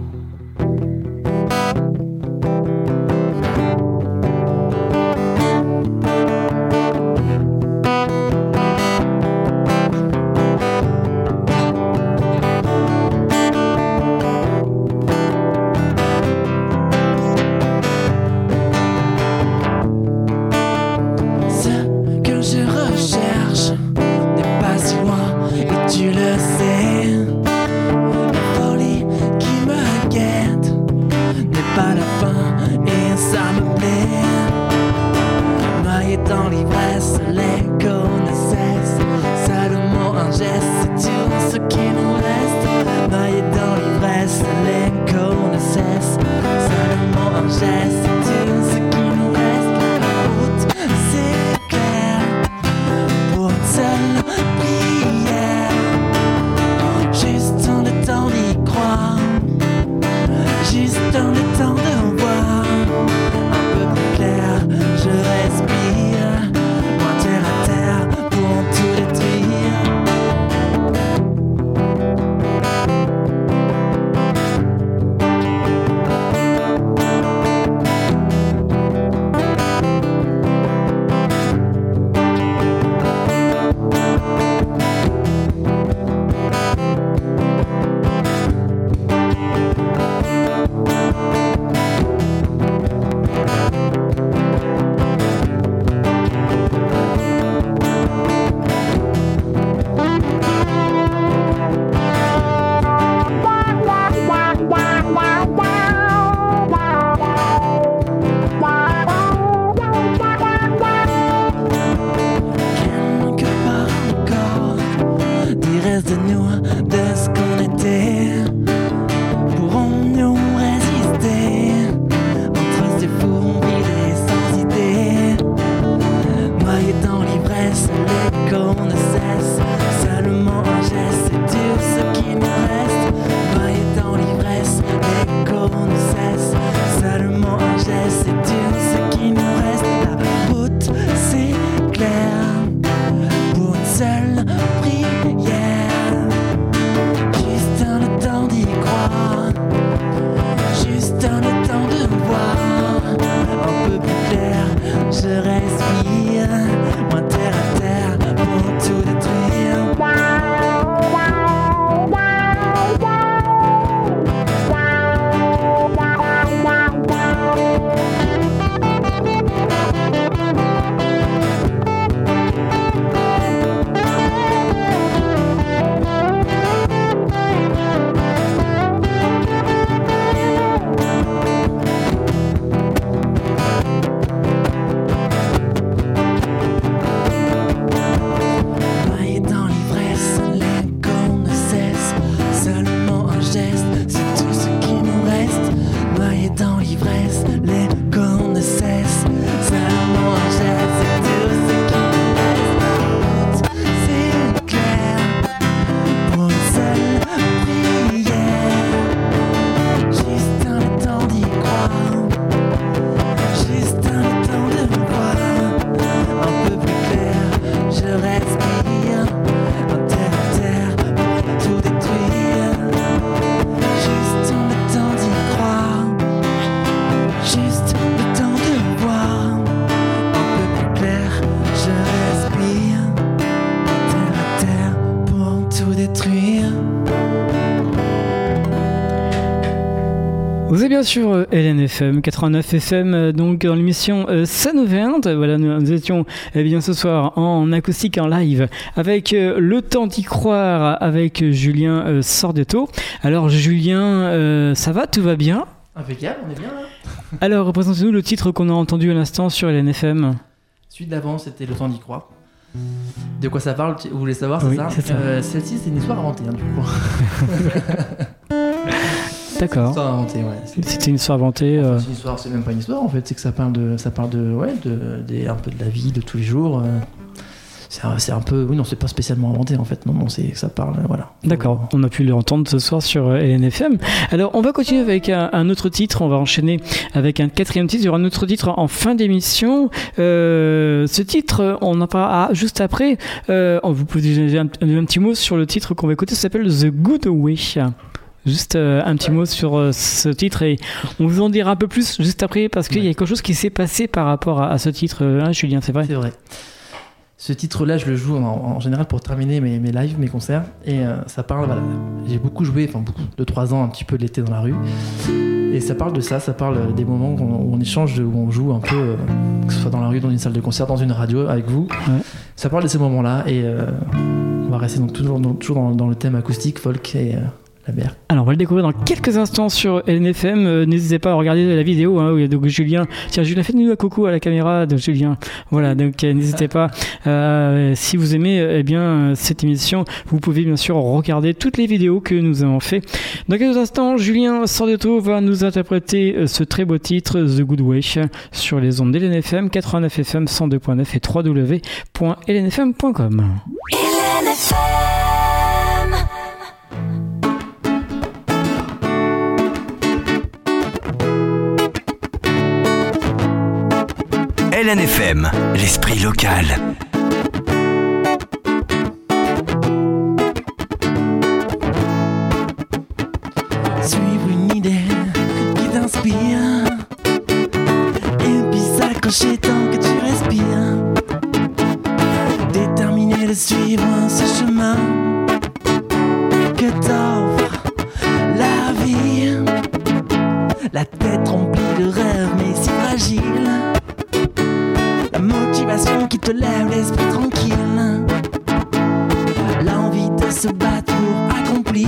Vous êtes bien sûr euh, L N F M quatre-vingt-neuf F M, euh, donc dans l'émission euh, Scène ouverte. Voilà, nous, nous étions eh bien ce soir en acoustique, en live, avec euh, Le Temps d'y croire, avec euh, Julien euh, Sordetto. Alors Julien, euh, ça va, tout va bien? Impeccable, on est bien là. Alors représentez-nous le titre qu'on a entendu à l'instant sur L N F M. Celui d'avant, c'était Le Temps d'y croire. De quoi ça parle? Vous voulez savoir, c'est Oui, ça, c'est ça. Euh, Celle-ci, c'est une histoire inventée, hein, du coup. D'accord. Histoire inventée, ouais. C'est, C'était une histoire inventée. euh, c'est une histoire, c'est même pas une histoire en fait, c'est que ça parle de, ça parle de, ouais, de, des- un peu de la vie de tous les jours. euh. C'est, un- c'est un peu, oui, non, c'est pas spécialement inventé en fait, non, non, c'est, ça parle, euh, voilà. D'accord, on a pu l'entendre ce soir sur euh, L N F M. Alors, on va continuer avec un, un autre titre. On va enchaîner avec un quatrième titre. Il y aura un autre titre en fin d'émission. Euh, ce titre, on en parlera juste après. Euh, vous pouvez déjà un, un petit mot sur le titre qu'on va écouter. Ça s'appelle The Good Way. Juste euh, un petit mot sur euh, ce titre et on vous en dira un peu plus juste après parce qu'il y a quelque chose qui s'est passé par rapport à, à ce titre, euh, hein, Julien, c'est vrai? C'est vrai. Ce titre-là, je le joue en, en général pour terminer mes, mes lives, mes concerts. Et euh, ça parle, voilà, j'ai beaucoup joué, enfin beaucoup, deux trois ans, un petit peu de l'été dans la rue. Et ça parle de ça, ça parle des moments où on, où on échange, où on joue un peu, euh, que ce soit dans la rue, dans une salle de concert, dans une radio, avec vous. Ouais. Ça parle de ces moments-là. Et euh, on va rester donc toujours, dans, toujours dans, dans le thème acoustique, folk et euh, la bière. Alors on va le découvrir dans quelques instants sur L N F M. Euh, n'hésitez pas à regarder la vidéo, hein, où il y a donc Julien. Tiens, Julien, faites-nous un coucou à la caméra de Julien. Voilà, donc euh, n'hésitez pas. Euh, si vous aimez euh, eh bien euh, cette émission, vous pouvez bien sûr regarder toutes les vidéos que nous avons fait. Dans quelques instants, Julien Sordetto va nous interpréter euh, ce très beau titre The Good Way sur les ondes d'L N F M quatre-vingt-neuf F M cent deux point neuf et w w w point l n f m point com. L N F M, l'esprit local. Suivre une idée qui t'inspire et puis s'accrocher tant que tu respires. Déterminé de suivre ce chemin que t'offre la vie. La tête remplie de rêves mais si fragile. La motivation qui te lève l'esprit tranquille. L'envie de se battre pour accomplir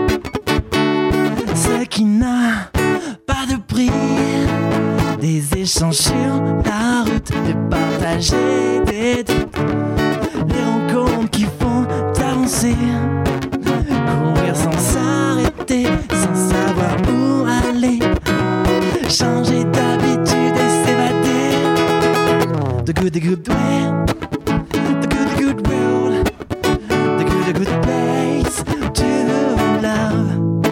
ce qui n'a pas de prix. Des échanges sur la route, de partager des doutes. Les rencontres qui font avancer. Courir sans s'arrêter, sans savoir où aller. Changer d'habitude et s'évader. The good, the good way. The good, the good world. The good, the good place to love.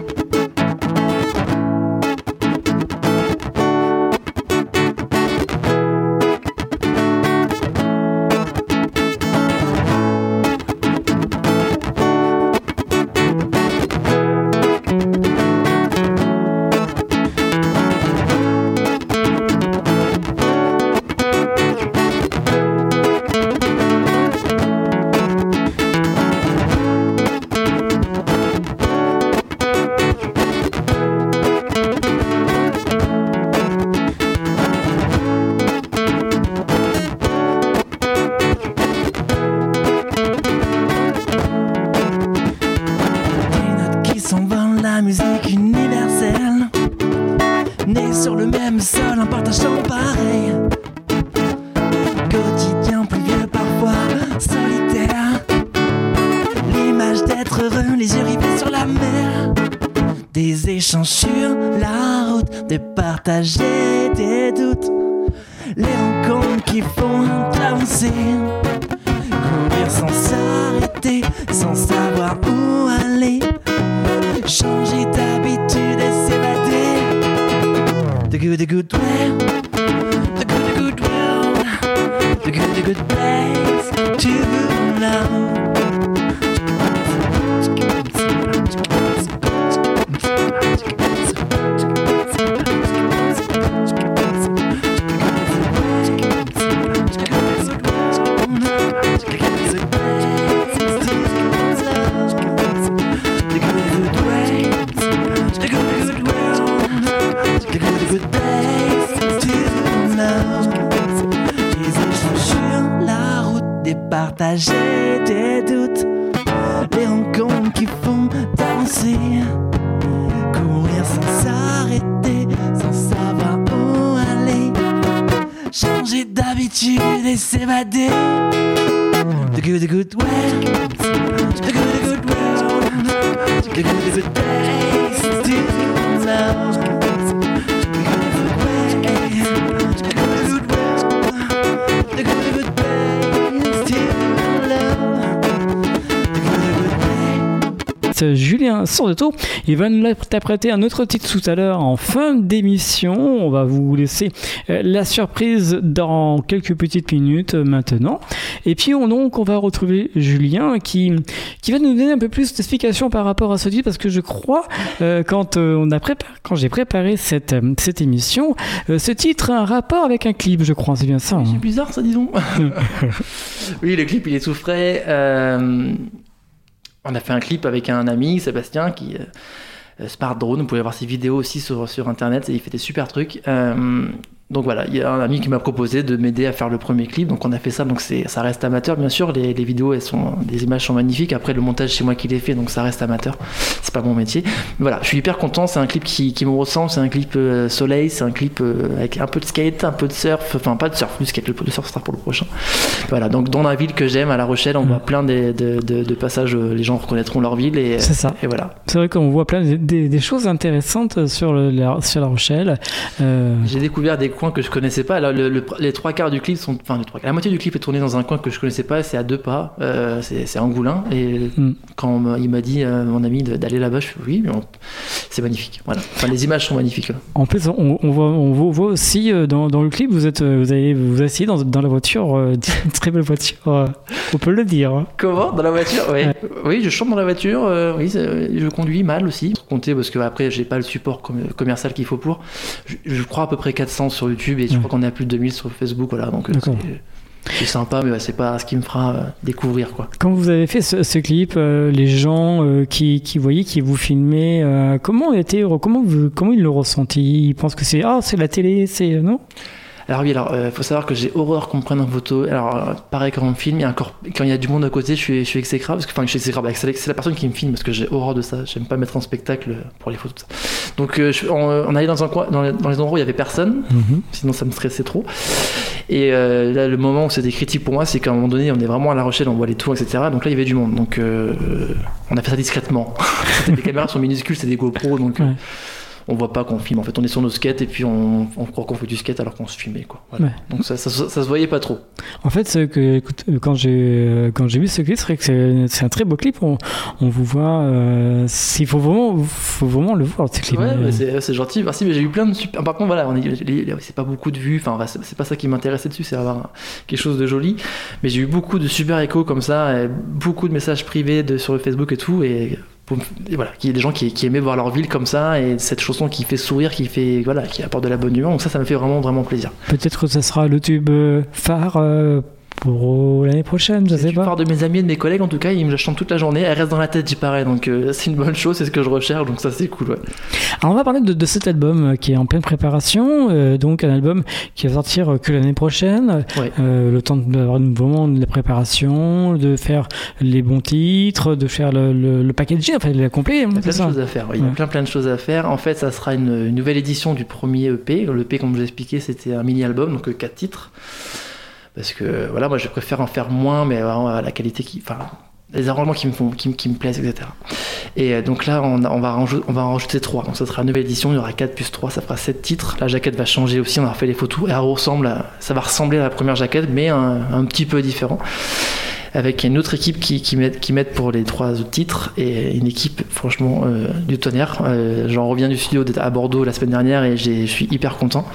Sur la route, de partager des doutes, les rencontres qui font avancer, courir sans s'arrêter, sans savoir où aller, changer d'habitude et s'évader. The good, the good way, the good, the good world, the good, the good place to love. Partager des doutes, les rencontres qui font danser, courir sans s'arrêter, sans savoir où aller, changer d'habitude et s'évader. The good, the good world. The good, the good world. The good, the good place to love. Julien Sordeto, il va nous interpréter un autre titre tout à l'heure en fin d'émission. On va vous laisser la surprise dans quelques petites minutes maintenant. Et puis on, donc on va retrouver Julien qui, qui va nous donner un peu plus d'explications par rapport à ce titre, parce que je crois euh, quand, euh, on a préparé, quand j'ai préparé cette, cette émission, euh, ce titre a un rapport avec un clip, je crois, c'est bien ça. Oui, hein. C'est bizarre ça, disons. Oui, le clip il est tout frais. Euh... On a fait un clip avec un ami, Sébastien, qui euh, Smart Drone. Vous pouvez voir ses vidéos aussi sur, sur internet, et il fait des super trucs. Euh, donc voilà, il y a un ami qui m'a proposé de m'aider à faire le premier clip, donc on a fait ça. Donc c'est, ça reste amateur, bien sûr. Les, les vidéos, elles sont, les images sont magnifiques. Après, le montage, c'est moi qui l'ai fait, donc ça reste amateur. C'est pas mon métier. Mais voilà, je suis hyper content. C'est un clip qui, qui me ressemble. C'est un clip euh, soleil. C'est un clip euh, avec un peu de skate, un peu de surf. Enfin, pas de surf, plus skate. Le surf sera pour le prochain. Voilà, donc dans la ville que j'aime, à La Rochelle, on mmh. voit plein de, de, de, de passages. Les gens reconnaîtront leur ville. Et, c'est ça. Et voilà. C'est vrai qu'on voit plein de, des, des choses intéressantes sur, le, la, sur La Rochelle. Euh... J'ai découvert des coins que je connaissais pas. Alors, le, le, les trois quarts du clip sont, enfin, les trois, la moitié du clip est tourné dans un coin que je connaissais pas. C'est à deux pas. Euh, c'est, c'est Angoulin. Et mm. quand il m'a dit, euh, mon ami, d'aller là-bas, je suis oui, mais on, c'est magnifique. Voilà. Enfin, les images sont magnifiques. Là. En plus, on, on, voit, on voit aussi euh, dans, dans le clip, vous êtes, vous avez, vous asseyez dans, dans la voiture, euh, une très belle voiture. Euh, on peut le dire. Hein. Comment dans la voiture? Oui. Ouais. Oui, je chante dans la voiture. Euh, oui, je conduis mal aussi. Compter parce que après, j'ai pas le support com- commercial qu'il faut pour. Je, je crois à peu près quatre cents sur YouTube et je ouais. crois qu'on est à plus de deux mille sur Facebook. Voilà, donc c'est, c'est sympa, mais ouais, c'est pas ce qui me fera euh, découvrir quoi. Quand vous avez fait ce, ce clip, euh, les gens euh, qui, qui voyaient, qui vous filmaient, euh, comment était, comment vous, comment ils le ressenti? Ils pensent que c'est ah, c'est la télé, c'est non? Alors oui, alors euh, faut savoir que j'ai horreur qu'on me prenne en photo. Alors euh, pareil quand on me filme, il y a encore quand il y a du monde à côté, je suis je suis exécrable parce que enfin je suis exécrable. C'est, c'est la personne qui me filme parce que j'ai horreur de ça. J'aime pas mettre en spectacle pour les photos. Tout ça. Donc euh, je, on, on allait dans un coin, dans les, dans les endroits où il y avait personne, mm-hmm. sinon ça me stressait trop. Et euh, là le moment où c'était critique pour moi, c'est qu'à un moment donné, on est vraiment à La Rochelle, on voit les tours, et cetera. Donc là il y avait du monde. Donc euh, on a fait ça discrètement. Les caméras sont minuscules, c'est des GoPro, donc. Ouais. Euh, on voit pas qu'on filme, en fait on est sur nos skates et puis on, on croit qu'on fait du skate alors qu'on se filmait quoi. Voilà. Ouais. Donc ça, ça, ça, ça se voyait pas trop. En fait c'est que écoute, quand j'ai quand j'ai vu ce clip, c'est vrai que c'est, c'est un très beau clip. On, on vous voit, euh, il faut vraiment faut vraiment le voir ce clip. Ouais, mais c'est, c'est gentil, merci. Mais j'ai eu plein de super. Par contre voilà, on est, les, c'est pas beaucoup de vues. Enfin c'est, c'est pas ça qui m'intéressait dessus, c'est avoir quelque chose de joli. Mais j'ai eu beaucoup de super échos comme ça, et beaucoup de messages privés de, sur le Facebook et tout et. Et voilà, qu'il y ait des gens qui, qui aimaient voir leur ville comme ça et cette chanson qui fait sourire, qui fait voilà, qui apporte de la bonne humeur. Donc ça, ça me fait vraiment vraiment plaisir. Peut-être que ça sera le tube phare euh, pour l'année prochaine, je c'est sais pas. Le phare de mes amis et de mes collègues, en tout cas, ils me la chantent toute la journée. Elle reste dans la tête, j'y parais. Donc euh, c'est une bonne chose, c'est ce que je recherche. Donc ça, c'est cool. Ouais. Alors on va parler de, de cet album qui est en pleine préparation. Euh, donc un album qui va sortir que l'année prochaine. Ouais. Euh, le temps d'avoir vraiment de la préparation, de faire les bons titres, de faire le, le, le packaging, enfin le complet. Il y a plein de choses à faire. Ouais. Il y a plein plein de choses à faire. En fait, ça sera une, une nouvelle édition du premier E P. Le E P, comme je vous ai expliqué, c'était un mini-album, donc quatre titres. Parce que voilà, moi je préfère en faire moins, mais euh, la qualité qui, enfin, les arrangements qui me font, qui, qui me plaisent, et cetera. Et euh, donc là, on, on va rajouter, on va en rajouter trois. Donc ça sera une nouvelle édition. Il y aura quatre plus trois, ça fera sept titres. La jaquette va changer aussi. On a refait les photos et elle ressemble, à, ça va ressembler à la première jaquette, mais un, un petit peu différent. Avec une autre équipe qui, qui, m'aide, qui m'aide pour les trois autres titres et une équipe franchement euh, du tonnerre. Euh, j'en reviens du studio à Bordeaux la semaine dernière et j'ai, je suis hyper content.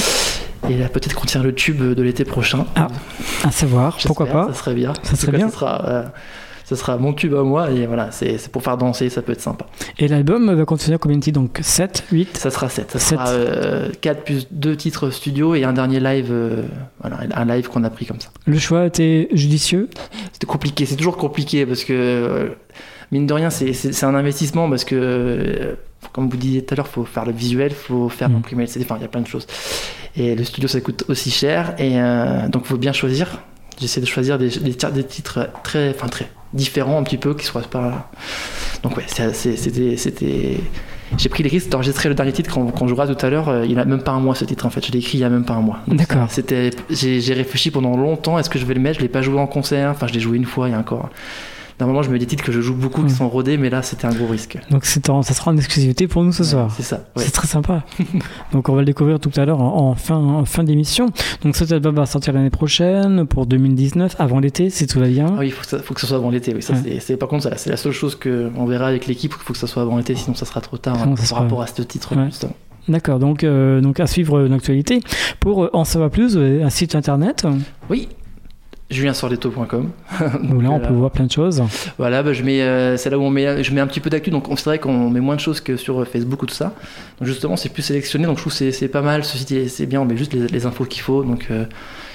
Et là, peut-être qu'on tient le tube de l'été prochain. Ah, à savoir, j'espère, pourquoi pas. Ça serait bien. Ça serait bien. Ça sera, euh, ça sera mon tube à moi. Et voilà, c'est, c'est pour faire danser, ça peut être sympa. Et l'album va contenir combien de titres? Donc sept, huit? Ça sera sept. Ça sept. Sera euh, quatre plus deux titres studio et un dernier live. Euh, voilà, un live qu'on a pris comme ça. Le choix était judicieux? C'était compliqué. C'est toujours compliqué parce que, euh, mine de rien, c'est, c'est, c'est un investissement parce que, euh, comme vous disiez tout à l'heure, il faut faire le visuel, il faut faire mmh. imprimer le C D. Enfin, il y a plein de choses. Et le studio, ça coûte aussi cher. Et euh, donc, il faut bien choisir. J'essaie de choisir des, des, des titres très, enfin, très différents un petit peu, qui ne soient pas... Donc, ouais, c'est, c'est, c'était, c'était... j'ai pris les risques d'enregistrer le dernier titre qu'on, qu'on jouera tout à l'heure. Euh, il a même pas un mois ce titre en fait. Je l'ai écrit il y a même pas un mois. Donc, D'accord. ça, c'était, j'ai, j'ai réfléchi pendant longtemps. Est-ce que je vais le mettre? Je l'ai pas joué en concert. Enfin, je l'ai joué une fois. Il y a encore. Normalement, je mets des titres que je joue beaucoup, Mmh. qui sont rodés, mais là, c'était un gros risque. Donc c'est en- ça sera en exclusivité pour nous ce Ouais, soir. c'est ça. Ouais. C'est très sympa. Donc on va le découvrir tout à l'heure en, en fin, en fin d'émission. Donc cet album va sortir l'année prochaine pour deux mille dix-neuf, avant l'été, si tout va bien. Ah oui, il faut, que ça- faut que ça soit avant l'été. Oui, ça, Ouais. c'est, c'est, par contre, ça, c'est la seule chose qu'on verra avec l'équipe. Il faut que ça soit avant l'été, sinon ça sera trop tard Sinon, hein, ça par sera- rapport à ce titre. Ouais. Justement. D'accord, donc, euh, donc à suivre euh, l'actualité. Pour euh, en savoir plus, euh, un site internet Oui, julien sordetto point com. où là on peut voir plein de choses. Voilà, bah, je mets, euh, c'est là où on met, je mets un petit peu d'actu, donc c'est vrai qu'on met moins de choses que sur Facebook ou tout ça. Donc justement, c'est plus sélectionné, donc je trouve que c'est, c'est pas mal. Ce site, c'est bien, on met juste les, les infos qu'il faut. Donc euh,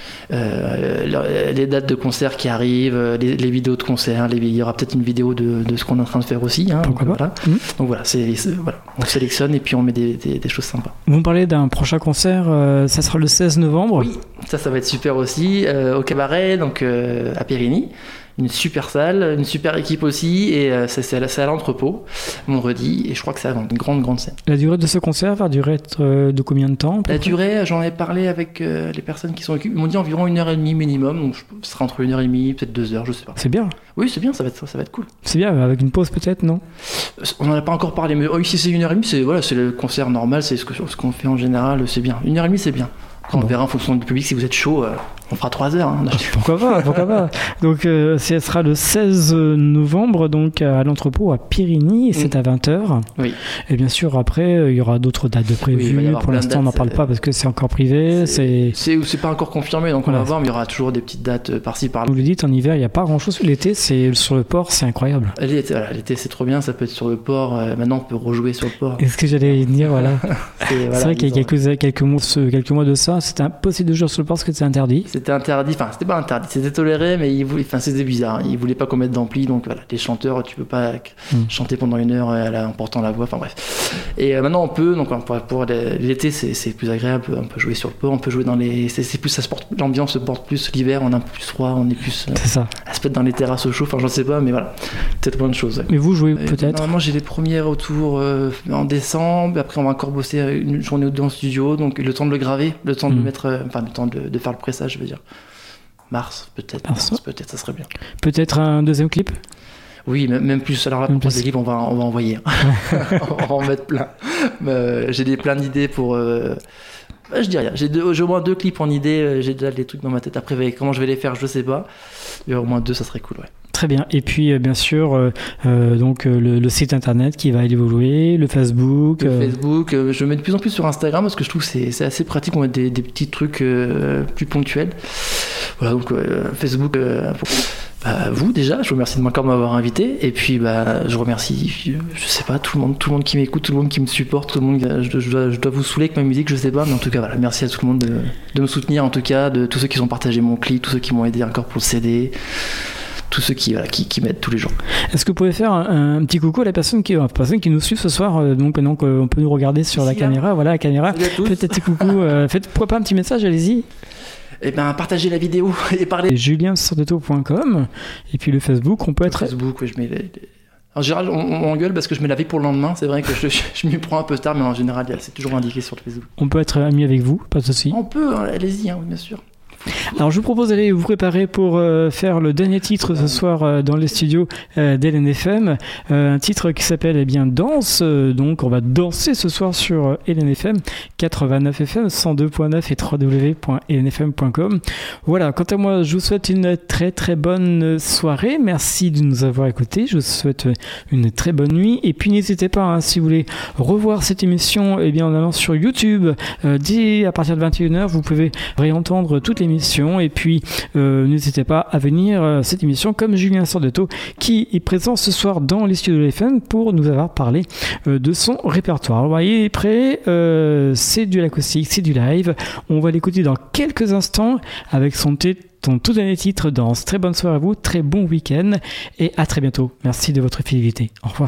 euh, les dates de concert qui arrivent, les, les vidéos de concert, les, il y aura peut-être une vidéo de, de ce qu'on est en train de faire aussi. Hein, Pourquoi donc, pas. voilà. Mmh. Donc voilà, c'est, c'est- voilà, on sélectionne et puis on met des, des, des choses sympas. Vous me parlez d'un prochain concert, euh, ça sera le seize novembre. Oui, ça, ça va être super aussi. Euh, au cabaret, donc euh, à Périgny. Une super salle, une super équipe aussi. Et euh, c'est, c'est, à- c'est à l'entrepôt, vendredi. Et je crois que ça va être une grande, grande scène. La durée de ce concert va durer être, euh, de combien de temps à peu La près durée, j'en ai parlé avec euh, les personnes qui sont occupées. Ils m'ont dit environ une heure et demie minimum. Donc je- ce sera entre une heure et demie, peut-être deux heures, je sais pas. C'est bien, Oui, c'est bien, ça va être, ça va être cool. c'est bien, avec une pause peut-être, non? On n'en a pas encore parlé, mais oh, si c'est une heure et demie, c'est, voilà, c'est le concert normal, c'est ce, que, ce qu'on fait en général, c'est bien. Une heure et demie, c'est bien. Après, on Bon. verra en fonction du public, si vous êtes chaud, euh, on fera trois heures. Hein. Pourquoi pas, pourquoi pas. Donc euh, ce sera le seize novembre donc à l'entrepôt à Périgny et c'est Mm. à vingt heures. Oui. Et bien sûr après euh, il y aura d'autres dates de Oui, il va y prévues. avoir Pour plein de l'instant on n'en dates, parle c'est- pas parce que c'est encore privé. C'est... C'est, c'est pas encore confirmé, donc on Voilà. va voir, mais il y aura toujours des petites dates euh, par-ci par-là. Vous le dites, en hiver il n'y a pas grand chose. L'été c'est sur le port, c'est incroyable. L'été, voilà, l'été, c'est trop bien, ça peut être sur le port. euh, maintenant, on peut rejouer sur le port. Est-ce que j'allais dire voilà. C'est, voilà, C'est vrai qu'il y a ils ont- quelques, quelques, mois, ce- quelques mois de ça, c'était impossible de jouer sur le port parce que c'était interdit. C'était interdit, enfin c'était pas interdit, c'était toléré, mais ils voulaient, enfin c'était bizarre, ils voulaient pas qu'on mette d'ampli, donc voilà, les chanteurs, tu peux pas Mm. chanter pendant une heure euh, en portant la voix, enfin bref. Et euh, maintenant on peut, donc pour, pour les- l'été c'est, c'est plus agréable, on peut jouer sur le port, on peut jouer dans les, c'est, c'est plus, ça se porte, l'ambiance se porte plus, l'hiver on est un peu plus froid, on est plus euh, C'est ça. à se mettre dans les terrasses au chaud, enfin j'en sais pas, mais voilà, peut-être plein de choses. ouais. Mais vous jouez Euh, peut-être. Normalement, j'ai les premiers retours euh, en décembre. Après, on va encore bosser une journée ou deux en studio. Donc, le temps de le graver, le temps de Mm. le mettre, euh, enfin, le temps de, de faire le pressage, je veux dire. Mars, peut-être. Mars. Mars, peut-être, ça serait bien. Peut-être un deuxième clip. Oui, même, même plus. Alors là, Même pour plus. les clips, on va, on va envoyer. On va en mettre plein. Mais, euh, j'ai des, plein d'idées pour. Euh... bah, je dis rien. J'ai, deux, j'ai au moins deux clips en idée. euh, J'ai déjà des trucs dans ma tête. Après, avec- comment je vais les faire, je sais pas. Mais au moins deux, ça serait cool, ouais. Très bien. Et puis, euh, bien sûr, euh, euh, donc euh, le, le site internet qui va évoluer, le Facebook. Le euh, Facebook, euh, je mets de plus en plus sur Instagram parce que je trouve que c'est, c'est assez pratique, on met des, des petits trucs euh, plus ponctuels. Voilà, donc euh, Facebook, euh, pour- bah, vous déjà, je vous remercie de encore m'avoir invité, et puis bah, je remercie, euh, je sais pas, tout le monde, tout le monde qui m'écoute, tout le monde qui me supporte, tout le monde, euh, je, je dois, je dois vous saouler avec ma musique, je sais pas, mais en tout cas, voilà, merci à tout le monde de, de me soutenir, en tout cas, de tous ceux qui ont partagé mon clip, tous ceux qui m'ont aidé encore pour le C D. Tous ceux qui, voilà, qui, qui m'aident tous les jours. Est-ce que vous pouvez faire un, un petit coucou à la personne qui, à la personne qui nous suit ce soir, euh, donc maintenant qu'on peut nous regarder sur la Ici, là. caméra, voilà la caméra. Salut à tous. Faites un petit coucou, euh, faites pourquoi pas un petit message, allez-y. Et ben, partagez la vidéo et parlez. julien sordetto point com et puis le Facebook, on peut être. Facebook, oui, je mets les- les- En général, on, on engueule parce que je mets la vie pour le lendemain. C'est vrai que je, je, je m'y prends un peu tard, mais en général, c'est toujours indiqué sur le Facebook. On peut être ami avec vous, pas de souci. On peut, hein, allez-y, hein, bien sûr. Alors je vous propose d'aller vous préparer pour euh, faire le dernier titre ce soir euh, dans les studios euh, d'L N F M, euh, un titre qui s'appelle eh bien Danse, euh, donc on va danser ce soir sur euh, L N F M quatre-vingt-neuf F M cent deux point neuf et w w w point l n f m point com. Voilà, quant à moi je vous souhaite une très très bonne soirée, merci de nous avoir écoutés, je vous souhaite une très bonne nuit et puis n'hésitez pas hein, si vous voulez revoir cette émission eh bien en allant sur YouTube euh, dès à partir de vingt et une heures vous pouvez réentendre toute l'émission et puis euh, n'hésitez pas à venir euh, cette émission comme Julien Sordetto qui est présent ce soir dans les studios de F M pour nous avoir parlé euh, de son répertoire. Alors, il est prêt, euh, c'est du l'acoustique, c'est du live, on va l'écouter dans quelques instants avec son, t- son tout dernier titre Danse. Très bonne soirée à vous, très bon week-end et à très bientôt. Merci de votre fidélité. Au revoir.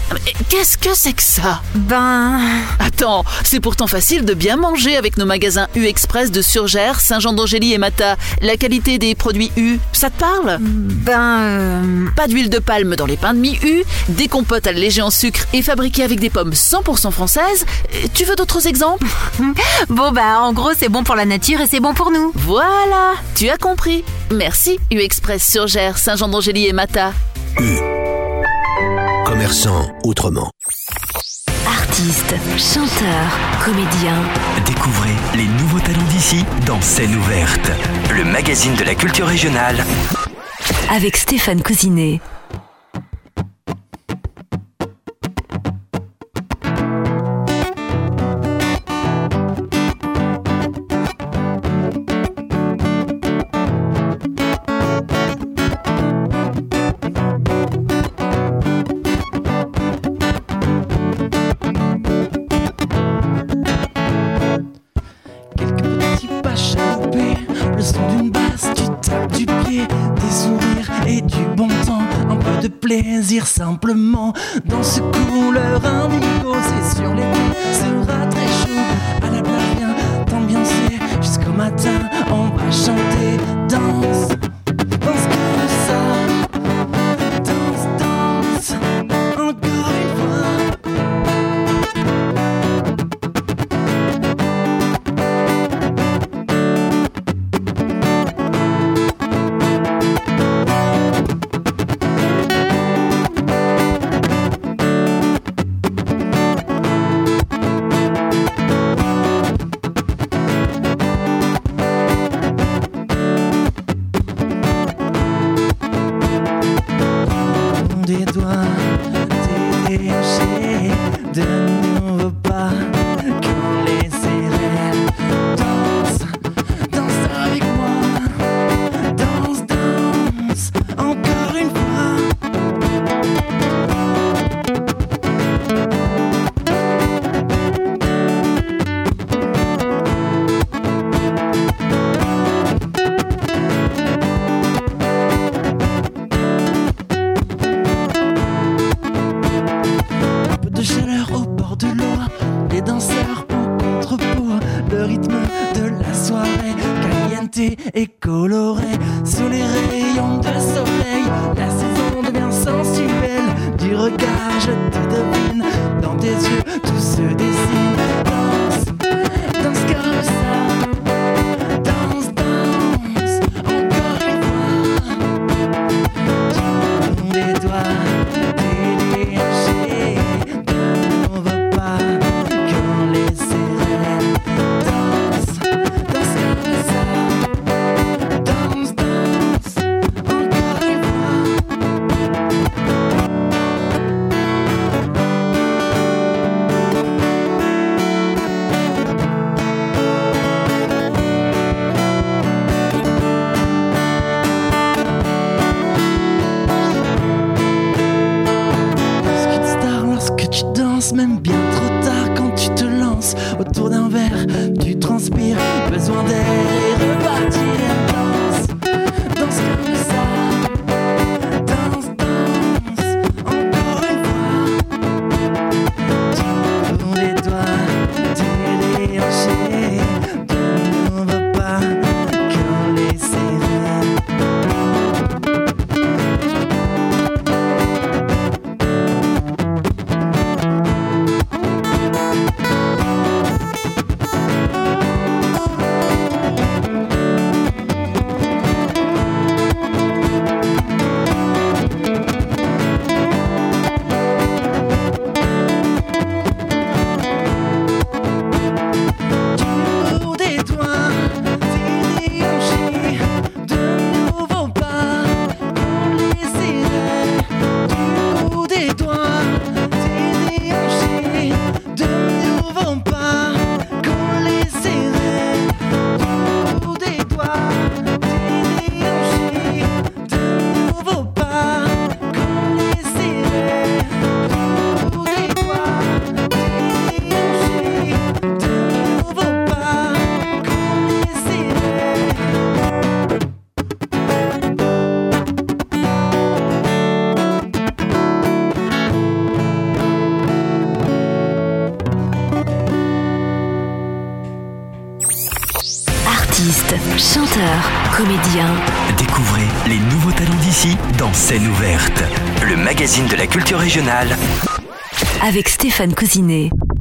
Mais qu'est-ce que c'est que ça? Ben... Attends, c'est pourtant facile de bien manger avec nos magasins U Express de Surgères, Saint-Jean-d'Angély et Mata. La qualité des produits U, ça te parle? Ben... Euh... Pas d'huile de palme dans les pains de mie U, des compotes allégées en sucre et fabriquées avec des pommes cent pour cent françaises. Tu veux d'autres exemples? Bon bah en gros c'est bon pour la nature et c'est bon pour nous. Voilà, tu as compris. Merci U Express Surgères, Saint-Jean-d'Angély et Mata. U. Commerçant autrement. Artistes, chanteurs, comédiens. Découvrez les nouveaux talents d'ici dans Scène ouverte, le magazine de la culture régionale. Avec Stéphane Cousinet. Plaisir simplement dans ce couleur indigo, c'est sur les quais, sera très chaud. À la plage, viens t'ambiancer jusqu'au matin, on va chanter, danse, danse comme ça, danse, danse, encore une fois. Et coloré sous les rayons de soleil, la saison devient sensuelle. Du regard je te devine, dans tes yeux tout se dessine. Danse, danse comme ça, danse, danse, encore une fois. Tu tournes les doigts, t'es déhanché, ne veut pas qu'on les sirènes. Danse, danse comme ça. chanteur, comédien. Découvrez les nouveaux talents d'ici dans Scène ouverte, le magazine de la culture régionale. Avec Stéphane Cousinet.